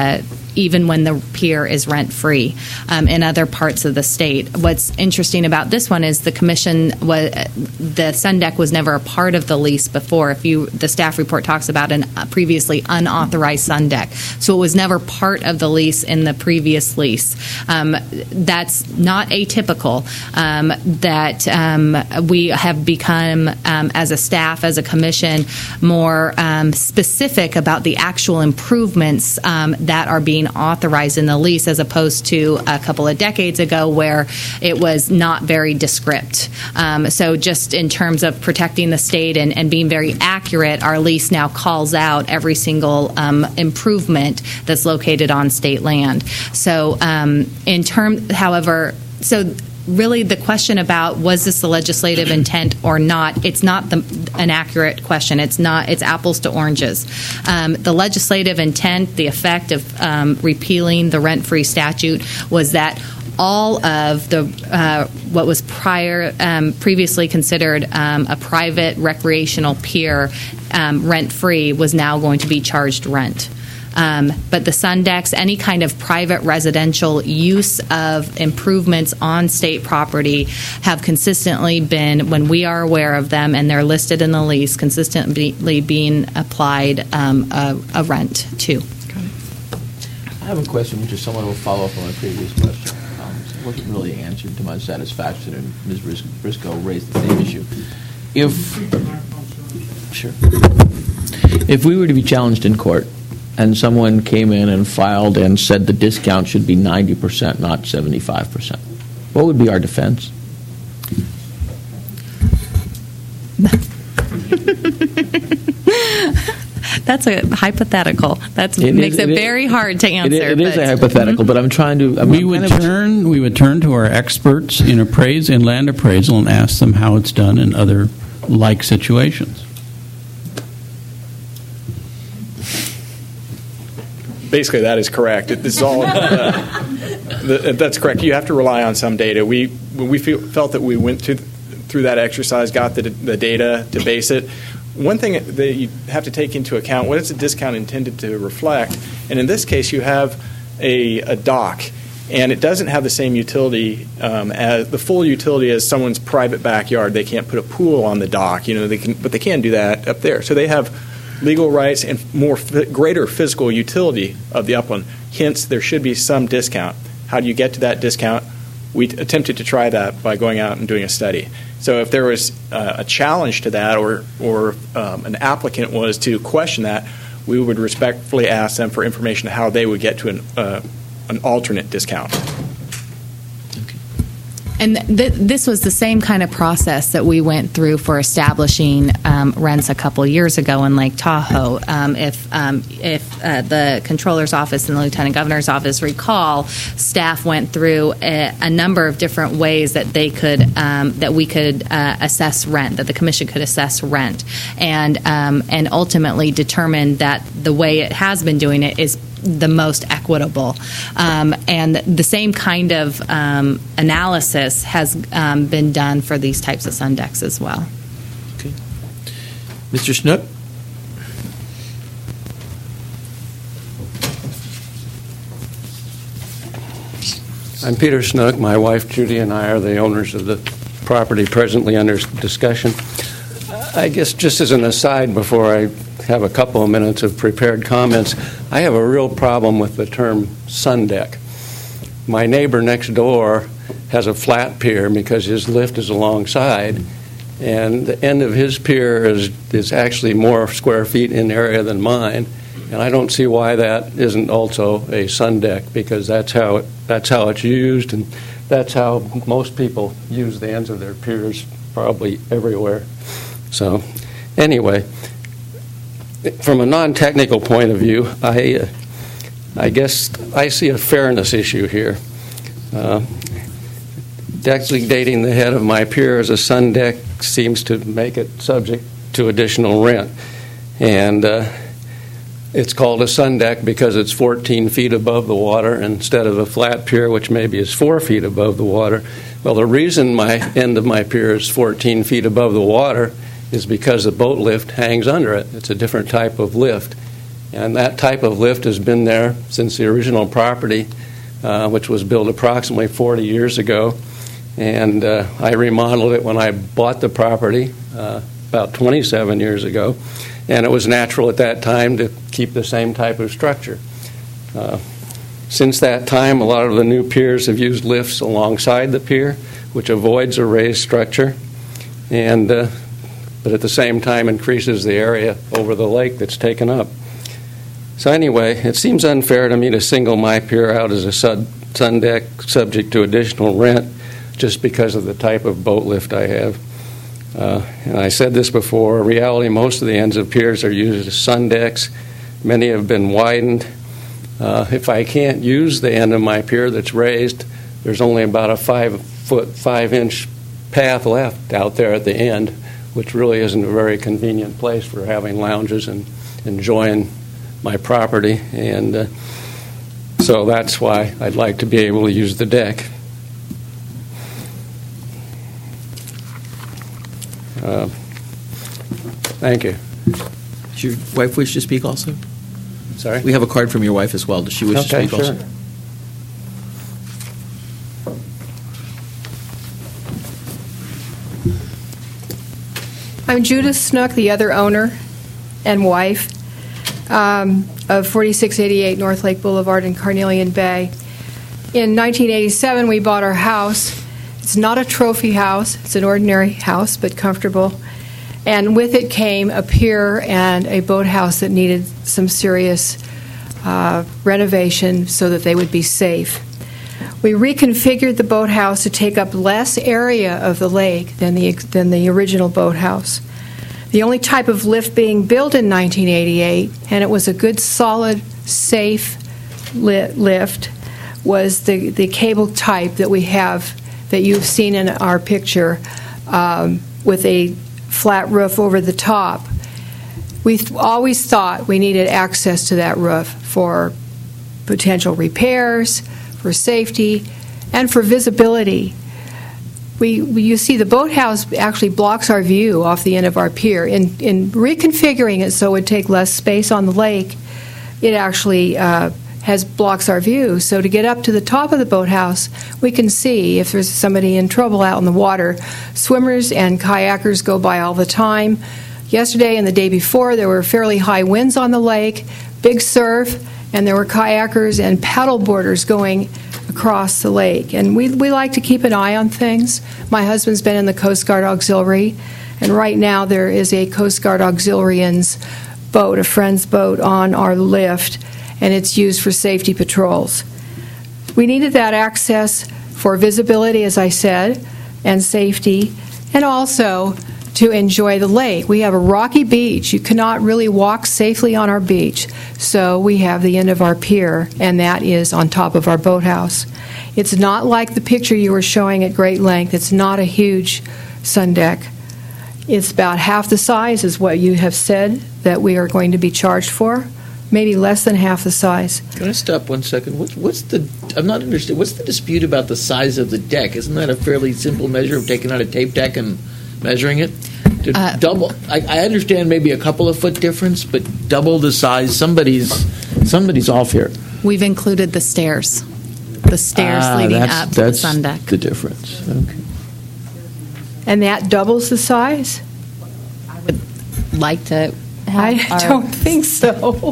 even when the pier is rent-free um, in other parts of the state. What's interesting about this one is the commission, was, the sun deck was never a part of the lease before. If you, the staff report talks about a previously unauthorized sun deck. So it was never part of the lease in the previous lease. Um, that's not atypical. Um, that um, we have become, um, as a staff, as a commission, more um, specific about the actual improvements um, that are being authorized in the lease, as opposed to a couple of decades ago where it was not very descript. Um, so just in terms of protecting the state and, and being very accurate, our lease now calls out every single um, improvement that's located on state land. So um, in term, however, so really the question about was this the legislative intent or not, it's not the, an accurate question. It's not. It's apples to oranges. Um, the legislative intent, the effect of um, repealing the rent-free statute was that all of the uh, what was prior um, previously considered um, a private recreational pier um, rent-free was now going to be charged rent. Um, but the sun decks, any kind of private residential use of improvements on state property, have consistently been, when we are aware of them and they're listed in the lease, consistently being applied um, a, a rent to. I have a question which is somewhat of a follow-up on my previous question. Um, it wasn't really answered to my satisfaction, and Miz Bris- Briscoe raised the same issue. If, sure. If we were to be challenged in court, and someone came in and filed and said the discount should be ninety percent, not seventy-five percent, what would be our defense? That's a hypothetical. That It makes is- it, it is- very hard to answer. It, it is but- a hypothetical, but I'm trying to. I'm we would kind of- turn we would turn to our experts in appraise in land appraisal and ask them how it's done in other like situations. Basically, that is correct. It- This is all. Uh, the, that's correct. You have to rely on some data. We when we feel, felt that we went to, through that exercise, got the, the data to base it. One thing that you have to take into account: what is the discount intended to reflect? And in this case, you have a, a dock, and it doesn't have the same utility um, as the full utility as someone's private backyard. They can't put a pool on the dock, you know. They can, but they can do that up there. So they have legal rights and more greater physical utility of the upland. Hence, there should be some discount. How do you get to that discount? We t- attempted to try that by going out and doing a study. So if there was uh, a challenge to that, or or um, an applicant was to question that, we would respectfully ask them for information on how they would get to an uh, an alternate discount. And th- this was the same kind of process that we went through for establishing um, rents a couple years ago in Lake Tahoe. Um, if um, if uh, the Comptroller's Office and the Lieutenant Governor's Office recall, staff went through a, a number of different ways that they could um, that we could uh, assess rent, that the Commission could assess rent, and um, and ultimately determined that the way it has been doing it is the most equitable. Um, and the same kind of um, analysis has um, been done for these types of sun decks as well. Okay. Mister Snook? I'm Peter Snook. My wife Judy and I are the owners of the property presently under discussion. I guess just as an aside before I have a couple of minutes of prepared comments, I have a real problem with the term sun deck. My neighbor next door has a flat pier because his lift is alongside, and the end of his pier is, is actually more square feet in area than mine, and I don't see why that isn't also a sun deck, because that's how it, that's how it's used, and that's how most people use the ends of their piers probably everywhere. So anyway, from a non-technical point of view, I, uh, I guess I see a fairness issue here. Uh, designating the head of my pier as a sun deck seems to make it subject to additional rent. And uh, it's called a sun deck because it's fourteen feet above the water instead of a flat pier, which maybe is four feet above the water. Well, the reason my end of my pier is fourteen feet above the water is because the boat lift hangs under it. It's a different type of lift. And that type of lift has been there since the original property, uh, which was built approximately forty years ago. And uh, I remodeled it when I bought the property uh, about twenty-seven years ago. And it was natural at that time to keep the same type of structure. Uh, since that time, a lot of the new piers have used lifts alongside the pier, which avoids a raised structure, and uh, but at the same time increases the area over the lake that's taken up. So anyway, it seems unfair to me to single my pier out as a sub- sun deck subject to additional rent just because of the type of boat lift I have. Uh, and I said this before, in reality, most of the ends of piers are used as sun decks. Many have been widened. Uh, if I can't use the end of my pier that's raised, there's only about a five foot, five inch path left out there at the end, which really isn't a very convenient place for having lounges and enjoying my property. And uh, so that's why I'd like to be able to use the deck. Uh, thank you. Does your wife wish to speak also? Sorry? We have a card from your wife as well. Does she wish Okay, to speak sure. also? I'm Judith Snook, the other owner and wife um, of forty-six eighty-eight North Lake Boulevard in Carnelian Bay. In nineteen eighty-seven, we bought our house. It's not a trophy house. It's an ordinary house, but comfortable. And with it came a pier and a boathouse that needed some serious uh, renovation so that they would be safe. We reconfigured the boathouse to take up less area of the lake than the than the original boathouse. The only type of lift being built in nineteen eighty-eight, and it was a good, solid, safe li- lift, was the, the cable type that we have that you've seen in our picture um, with a flat roof over the top. We've always thought we needed access to that roof for potential repairs, for safety, and for visibility. We, we you see the boathouse actually blocks our view off the end of our pier. In, in reconfiguring it so it would take less space on the lake, it actually uh, has blocks our view. So to get up to the top of the boathouse, we can see if there's somebody in trouble out in the water. Swimmers and kayakers go by all the time. Yesterday and the day before, there were fairly high winds on the lake, big surf, and there were kayakers and paddle boarders going across the lake. And we, we like to keep an eye on things. My husband's been in the Coast Guard Auxiliary, and right now there is a Coast Guard Auxiliarian's boat, a friend's boat, on our lift, and it's used for safety patrols. We needed that access for visibility, as I said, and safety, and also to enjoy the lake. We have a rocky beach. You cannot really walk safely on our beach. So we have the end of our pier, and that is on top of our boathouse. It's not like the picture you were showing at great length. It's not a huge sun deck. It's about half the size is what you have said that we are going to be charged for. Maybe less than half the size. Can I stop one second? What's, what's the? I'm not understanding. What's the dispute about the size of the deck? Isn't that a fairly simple measure of taking out a tape deck and measuring it? To uh, double. I, I understand maybe a couple of foot difference, but double the size. Somebody's somebody's off here. We've included the stairs. The stairs ah, leading that's, up to the that's sun deck. The difference. Okay. And that doubles the size? I would like to. I our don't think so.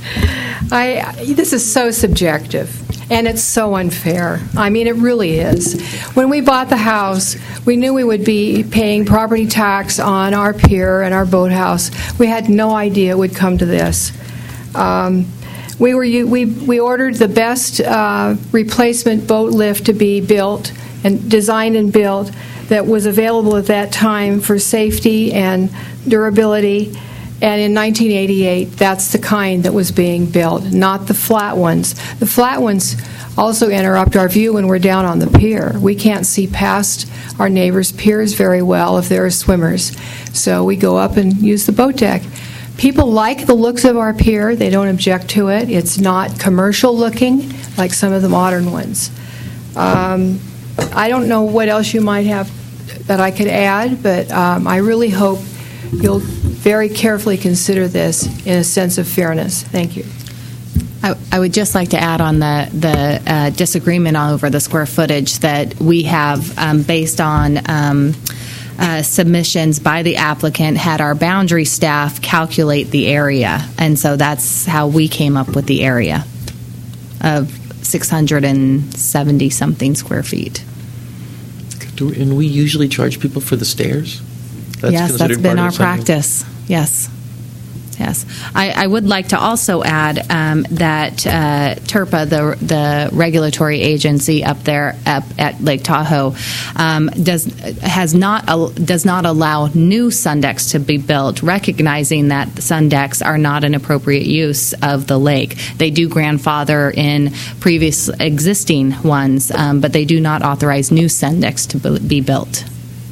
I, this is so subjective, and it's so unfair. I mean, it really is. When we bought the house, we knew we would be paying property tax on our pier and our boathouse. We had no idea it would come to this. Um, we were we we ordered the best uh, replacement boat lift to be built and designed and built that was available at that time for safety and durability. And in nineteen eighty-eight, that's the kind that was being built, not the flat ones. The flat ones also interrupt our view when we're down on the pier. We can't see past our neighbors' piers very well if there are swimmers. So we go up and use the boat deck. People like the looks of our pier. They don't object to it. It's not commercial looking like some of the modern ones. Um, I don't know what else you might have that I could add, but um, I really hope you'll very carefully consider this in a sense of fairness. Thank you. I, I would just like to add on the, the uh, disagreement over the square footage that we have um, based on um, uh, submissions by the applicant, had our boundary staff calculate the area. And so that's how we came up with the area of six hundred seventy something square feet. Do, and we usually charge people for the stairs? That's yes, that's considered been part our of something? practice. Yes. Yes. I, I would like to also add um, that uh, TERPA, the the regulatory agency up there up at Lake Tahoe, um, does has not uh, does not allow new sun decks to be built, recognizing that sun decks are not an appropriate use of the lake. They do grandfather in previous existing ones, um, but they do not authorize new sun decks to be built.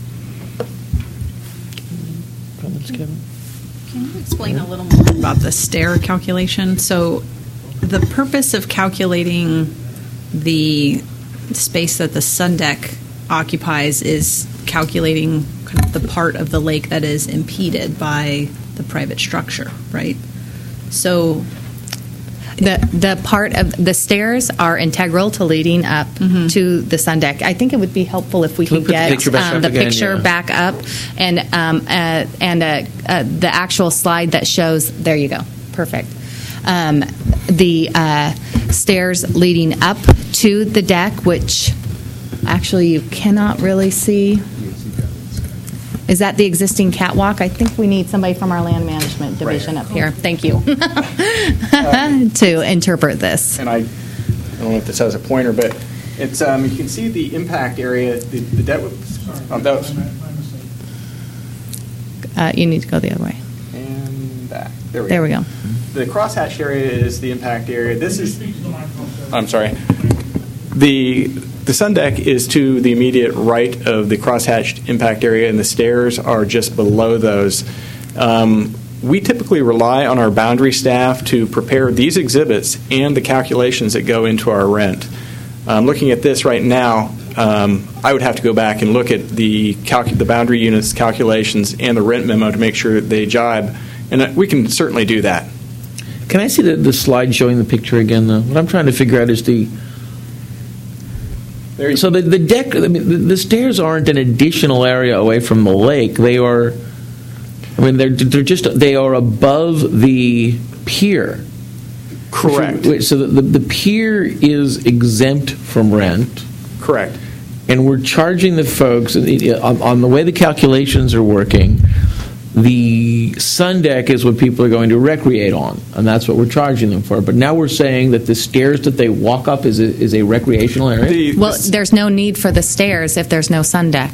Comments, Kevin? Can you explain a little more about the stair calculation? So the purpose of calculating the space that the sun deck occupies is calculating kind of the part of the lake that is impeded by the private structure, right? So The the part of the stairs are integral to leading up mm-hmm. to the sun deck. I think it would be helpful if we Can could we put the get picture back um, up the again? picture Yeah. back up and um, uh, and uh, uh, the actual slide that shows. There you go. Perfect. Um, the uh, stairs leading up to the deck, which actually you cannot really see. Is that the existing catwalk? I think we need somebody from our land management division Right. up here. Thank you. to interpret this. And I, I don't know if this has a pointer, but it's um, you can see the impact area, the, the debt. Um, that was, Uh, you need to go the other way. and back. There we There go. we go. The crosshatched area is the impact area. This is. I'm sorry. The the sun deck is to the immediate right of the crosshatched impact area, and the stairs are just below those. Um, we typically rely on our boundary staff to prepare these exhibits and the calculations that go into our rent. Um, looking at this right now, um, I would have to go back and look at the calc- the boundary units calculations and the rent memo to make sure that they jibe, and uh, we can certainly do that. Can I see the, the slide showing the picture again, though? What I'm trying to figure out is the... So the, the deck, I mean, the, the stairs aren't an additional area away from the lake. They are, I mean, they're, they're just, they are above the pier. Correct. Wait, so the, the, the pier is exempt from rent. Correct. And we're charging the folks, on, on the way the calculations are working, the sun deck is what people are going to recreate on, and that's what we're charging them for. But now we're saying that the stairs that they walk up is a, is a recreational area? The, Well, there's no need for the stairs if there's no sun deck.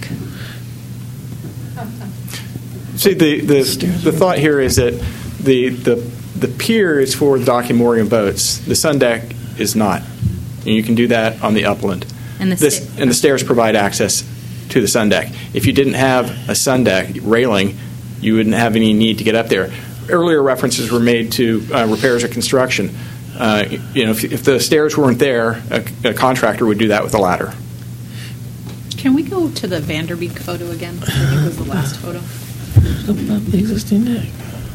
See, the, the, the thought here is that the, the, the pier is for docking mooring boats. The sun deck is not. And you can do that on the upland. And the this, sta- and the stairs provide access to the sun deck. If you didn't have a sun deck railing, you wouldn't have any need to get up there. Earlier references were made to uh, repairs or construction. Uh, you know, if, if the stairs weren't there, a, a contractor would do that with a ladder. can we go to the Vanderbeek photo again? I think it was the last photo. About the existing deck.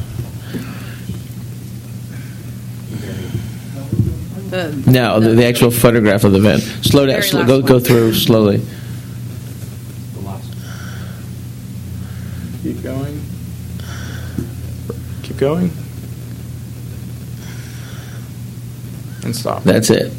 The, No, the, the actual photograph of the vent. Slow down. Very Sl- last go go one. through slowly. Keep going. Keep going. And stop. That's it.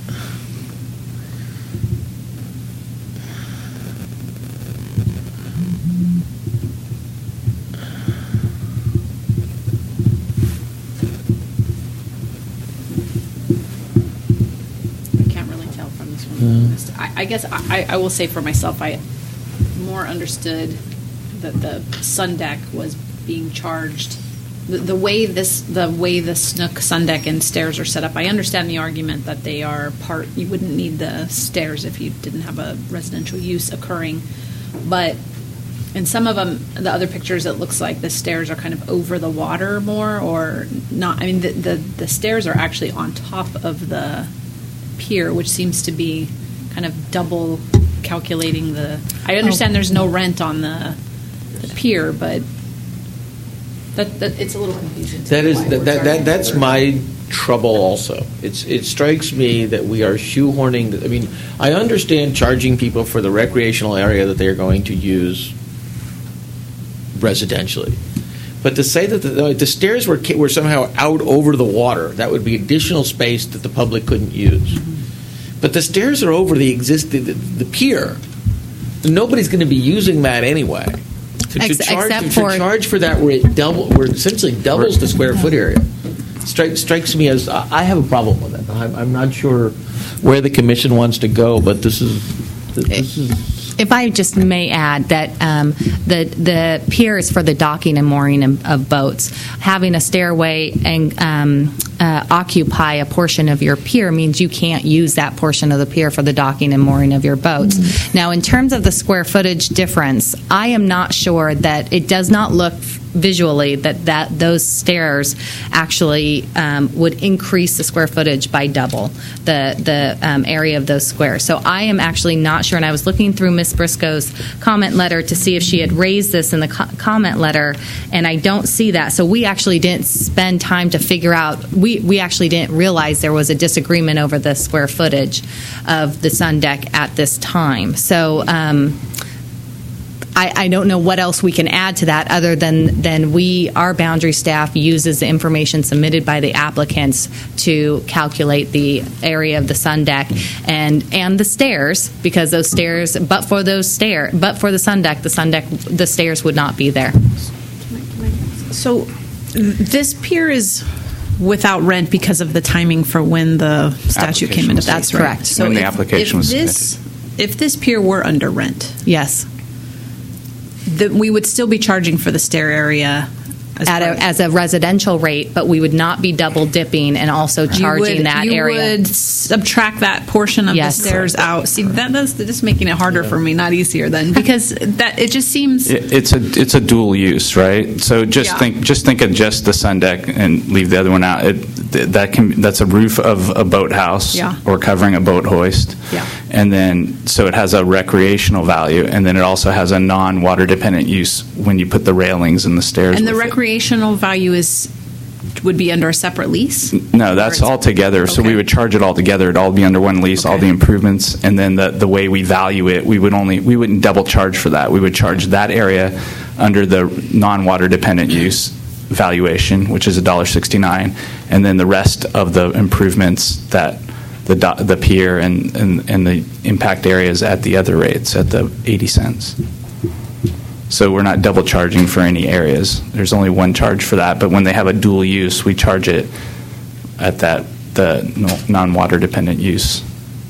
I can't really tell from this one. I, I guess I, I will say for myself, I more understood that the sun deck was being charged. The, the way this, the way the Snook sun deck and stairs are set up, I understand the argument that they are part. You wouldn't need the stairs if you didn't have a residential use occurring, but in some of them, the other pictures, it looks like the stairs are kind of over the water more, or not. I mean, the the, the stairs are actually on top of the pier, which seems to be kind of double calculating the. I understand Oh. there's no rent on the, the pier, but That, that it's a little confusing. That is that, that, that that's my trouble also. It's it strikes me that we are shoehorning. I mean, I understand charging people for the recreational area that they are going to use residentially, but to say that the, the stairs were were somehow out over the water, that would be additional space that the public couldn't use. Mm-hmm. But the stairs are over the existing the, the pier. Nobody's going to be using that anyway. To, to, Ex- charge, except to for charge for that where it double, where it essentially doubles the square foot area, strikes strikes me as I have a problem with it. I'm, I'm not sure where the commission wants to go, but this is this is. If I just may add that um, the the pier is for the docking and mooring of, of boats. Having a stairway and um, uh, occupy a portion of your pier means you can't use that portion of the pier for the docking and mooring of your boats. Mm-hmm. Now, in terms of the square footage difference, I am not sure that it does not look visually that, that those stairs actually um, would increase the square footage by double the the um, area of those squares. So I am actually not sure, and I was looking through Miz Briscoe's comment letter to see if she had raised this in the co- comment letter, and I don't see that. So we actually didn't spend time to figure out, we, we actually didn't realize there was a disagreement over the square footage of the sun deck at this time. So um, I, I don't know what else we can add to that other than, than we, our boundary staff uses the information submitted by the applicants to calculate the area of the sun deck and and the stairs, because those stairs, but for those stair, but for the sun deck, the sun deck, the stairs would not be there. So this pier is without rent because of the timing for when the statute came into place. That's correct. So when the if, application if was this, submitted. If this pier were under rent, yes, that we would still be charging for the stair area as, At a, as a residential rate, but we would not be double dipping and also charging you would, that you area. You would subtract that portion of Yes. the stairs out. See, that does just making it harder for me, not easier then, because that it just seems. It, it's a it's a dual use, right? So just Yeah. think just think of just the sun deck and leave the other one out. It, that can that's a roof of a boathouse Yeah. or covering a boat hoist. Yeah. And then so it has a recreational value, and then it also has a non-water dependent use when you put the railings and the stairs. And the with it. recreational value is would be under a separate lease. No, that's all together. So we would charge it all together. It'd all be under one lease, all the improvements, and then the the way we value it, we would only we wouldn't double charge for that. We would charge that area under the non-water dependent use valuation, which is one dollar sixty-nine, and then the rest of the improvements that the do- the pier and, and and the impact areas at the other rates at the eighty cents. So we're not double charging for any areas. There's only one charge for that. But when they have a dual use, we charge it at that the no- non-water dependent use.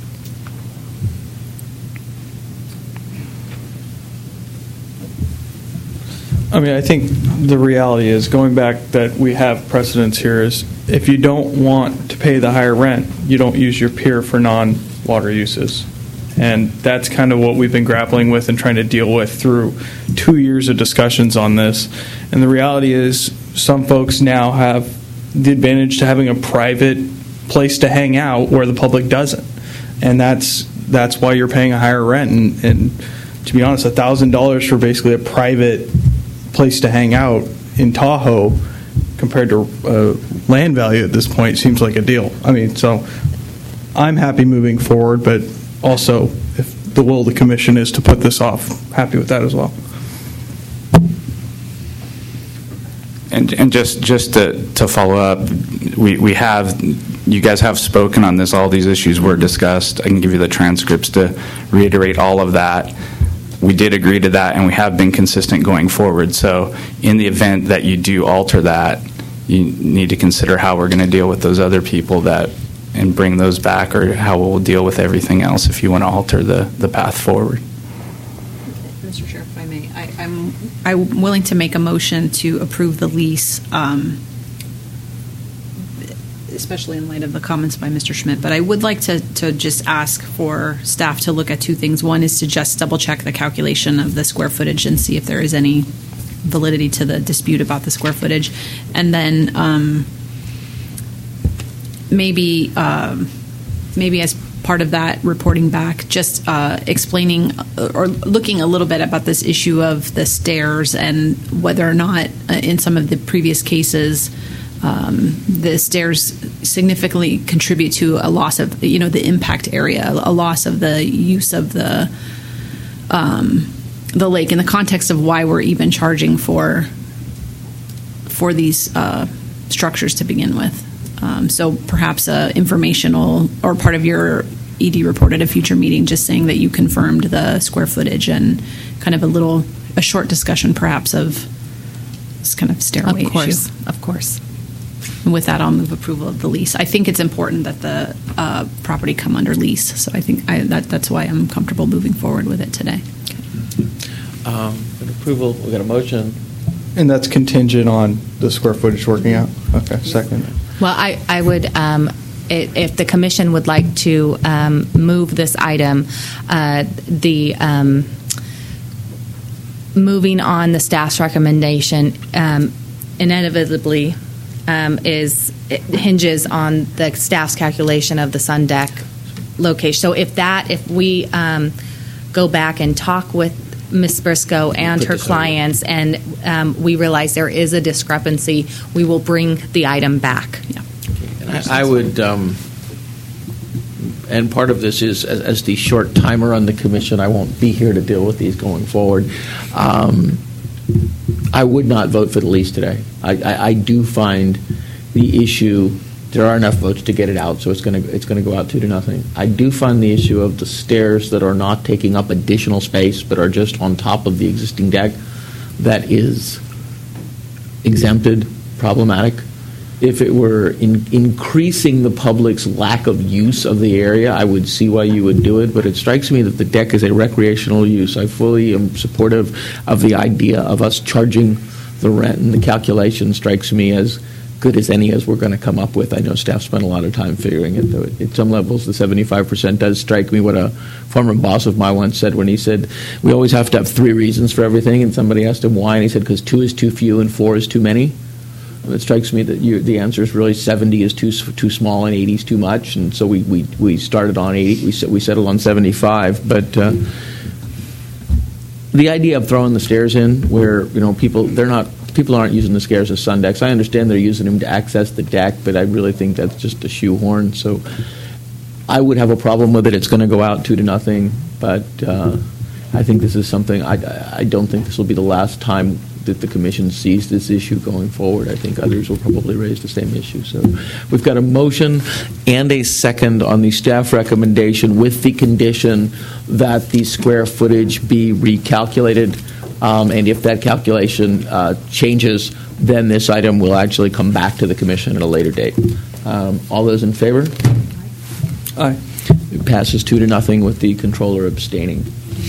I mean, I think the reality is, going back that we have precedents here, is if you don't want to pay the higher rent, you don't use your pier for non-water uses. And that's kind of what we've been grappling with and trying to deal with through two years of discussions on this. And the reality is, some folks now have the advantage to having a private place to hang out where the public doesn't. And that's that's why you're paying a higher rent. And, and to be honest, one thousand dollars for basically a private place to hang out in Tahoe compared to uh, land value at this point seems like a deal. I mean, so I'm happy moving forward, but also if the will of the commission is to put this off, happy with that as well. And and just just to, to follow up, we, we have, you guys have spoken on this, all these issues were discussed. I can give you the transcripts to reiterate all of that. We did agree to that, and we have been consistent going forward. So in the event that you do alter that, you need to consider how we're going to deal with those other people that and bring those back, or how we'll deal with everything else if you want to alter the, the path forward. Mister Chair, if I may, I, I'm I'm willing to make a motion to approve the lease, um, especially in light of the comments by Mister Schmidt. But I would like to, to just ask for staff to look at two things. One is to just double check the calculation of the square footage and see if there is any validity to the dispute about the square footage. And then um, maybe um, maybe as part of that reporting back, just uh, explaining or looking a little bit about this issue of the stairs and whether or not uh, in some of the previous cases um, the stairs significantly contribute to a loss of, you know, the impact area, a loss of the use of the um, the lake in the context of why we're even charging for for these uh, structures to begin with. Um, so perhaps a informational or part of your E D report at a future meeting, just saying that you confirmed the square footage and kind of a little, a short discussion perhaps of this kind of stairway Of course, issue. of course. And with that, I'll move approval of the lease. I think it's important that the uh, property come under lease, so I think I, that, that's why I'm comfortable moving forward with it today. Um, with approval, we got a motion. And that's contingent on the square footage working out? Okay, second. Well, I, I would, um, i- if the commission would like to um, move this item, uh, the um, moving on the staff's recommendation um, inevitably um, is it hinges on the staff's calculation of the sun deck location. So if that, if we um, go back and talk with Miz Briscoe and Put her this clients, and um, we realize there is a discrepancy, we will bring the item back. Yeah. And I, I would, um, and part of this is, as, as the short timer on the commission, I won't be here to deal with these going forward. Um, I would not vote for the lease today. I, I, I do find the issue, there are enough votes to get it out, so it's going to it's going to go out two to nothing. I do find the issue of the stairs that are not taking up additional space but are just on top of the existing deck, that is exempted, problematic. If it were in increasing the public's lack of use of the area, I would see why you would do it, but it strikes me that the deck is a recreational use. I fully am supportive of the idea of us charging the rent, and the calculation strikes me as good as any as we're going to come up with. I know staff spent a lot of time figuring it, though at some levels the seventy-five percent does strike me. What a former boss of mine once said when he said, we always have to have three reasons for everything, and somebody asked him why, and he said, because two is too few and four is too many. And it strikes me that you, the answer is really seventy is too too small and eighty is too much, and so we, we, we started on eighty, we, we settled on seventy-five, but uh, the idea of throwing the stairs in where, you know, people, they're not, people aren't using the stairs as sun decks. I understand they're using them to access the deck, but I really think that's just a shoehorn. So I would have a problem with it. It's going to go out two to nothing, but uh, I think this is something, I, I don't think this will be the last time that the commission sees this issue going forward. I think others will probably raise the same issue. So we've got a motion and a second on the staff recommendation with the condition that the square footage be recalculated. Um, and if that calculation uh, changes, then this item will actually come back to the commission at a later date. Um, all those in favor? Aye. It passes two to nothing with the controller abstaining.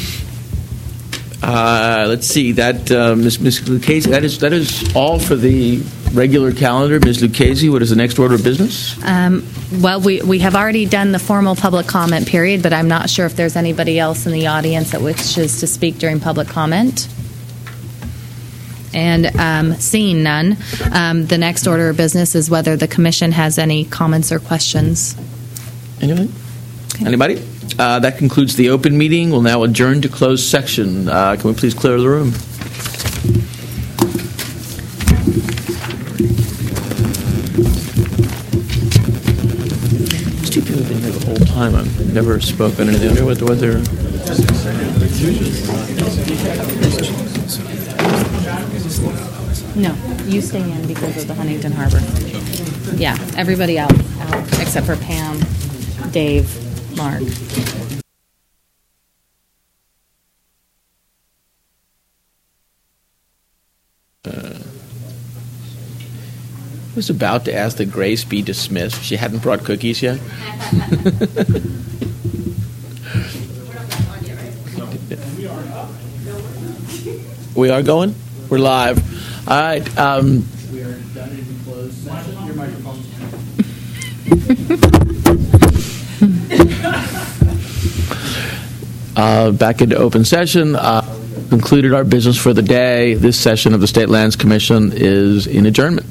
Uh, let's see. That uh, Miz Miz Lucchese, that is that is all for the regular calendar. Miz Lucchese, what is the next order of business? Um, well, we, we have already done the formal public comment period, but I'm not sure if there's anybody else in the audience that wishes to speak during public comment. And um, seeing none, um, the next order of business is whether the commission has any comments or questions. Anything? Okay. Anybody? Uh, that concludes the open meeting. We'll now adjourn to closed section. Uh, can we please clear the room? These two people have been here the whole time. I've never spoken anything. I wonder what the weather. No, you stay in because of the Huntington Harbor. Yeah, everybody else out except for Pam, Dave, Mark. Uh, I was about to ask that Grace be dismissed. She hadn't brought cookies yet. We are going? We're live. All right. Um, we are done in closed session. Your microphone. uh, back into open session. Uh, concluded our business for the day. This session of the State Lands Commission is in adjournment.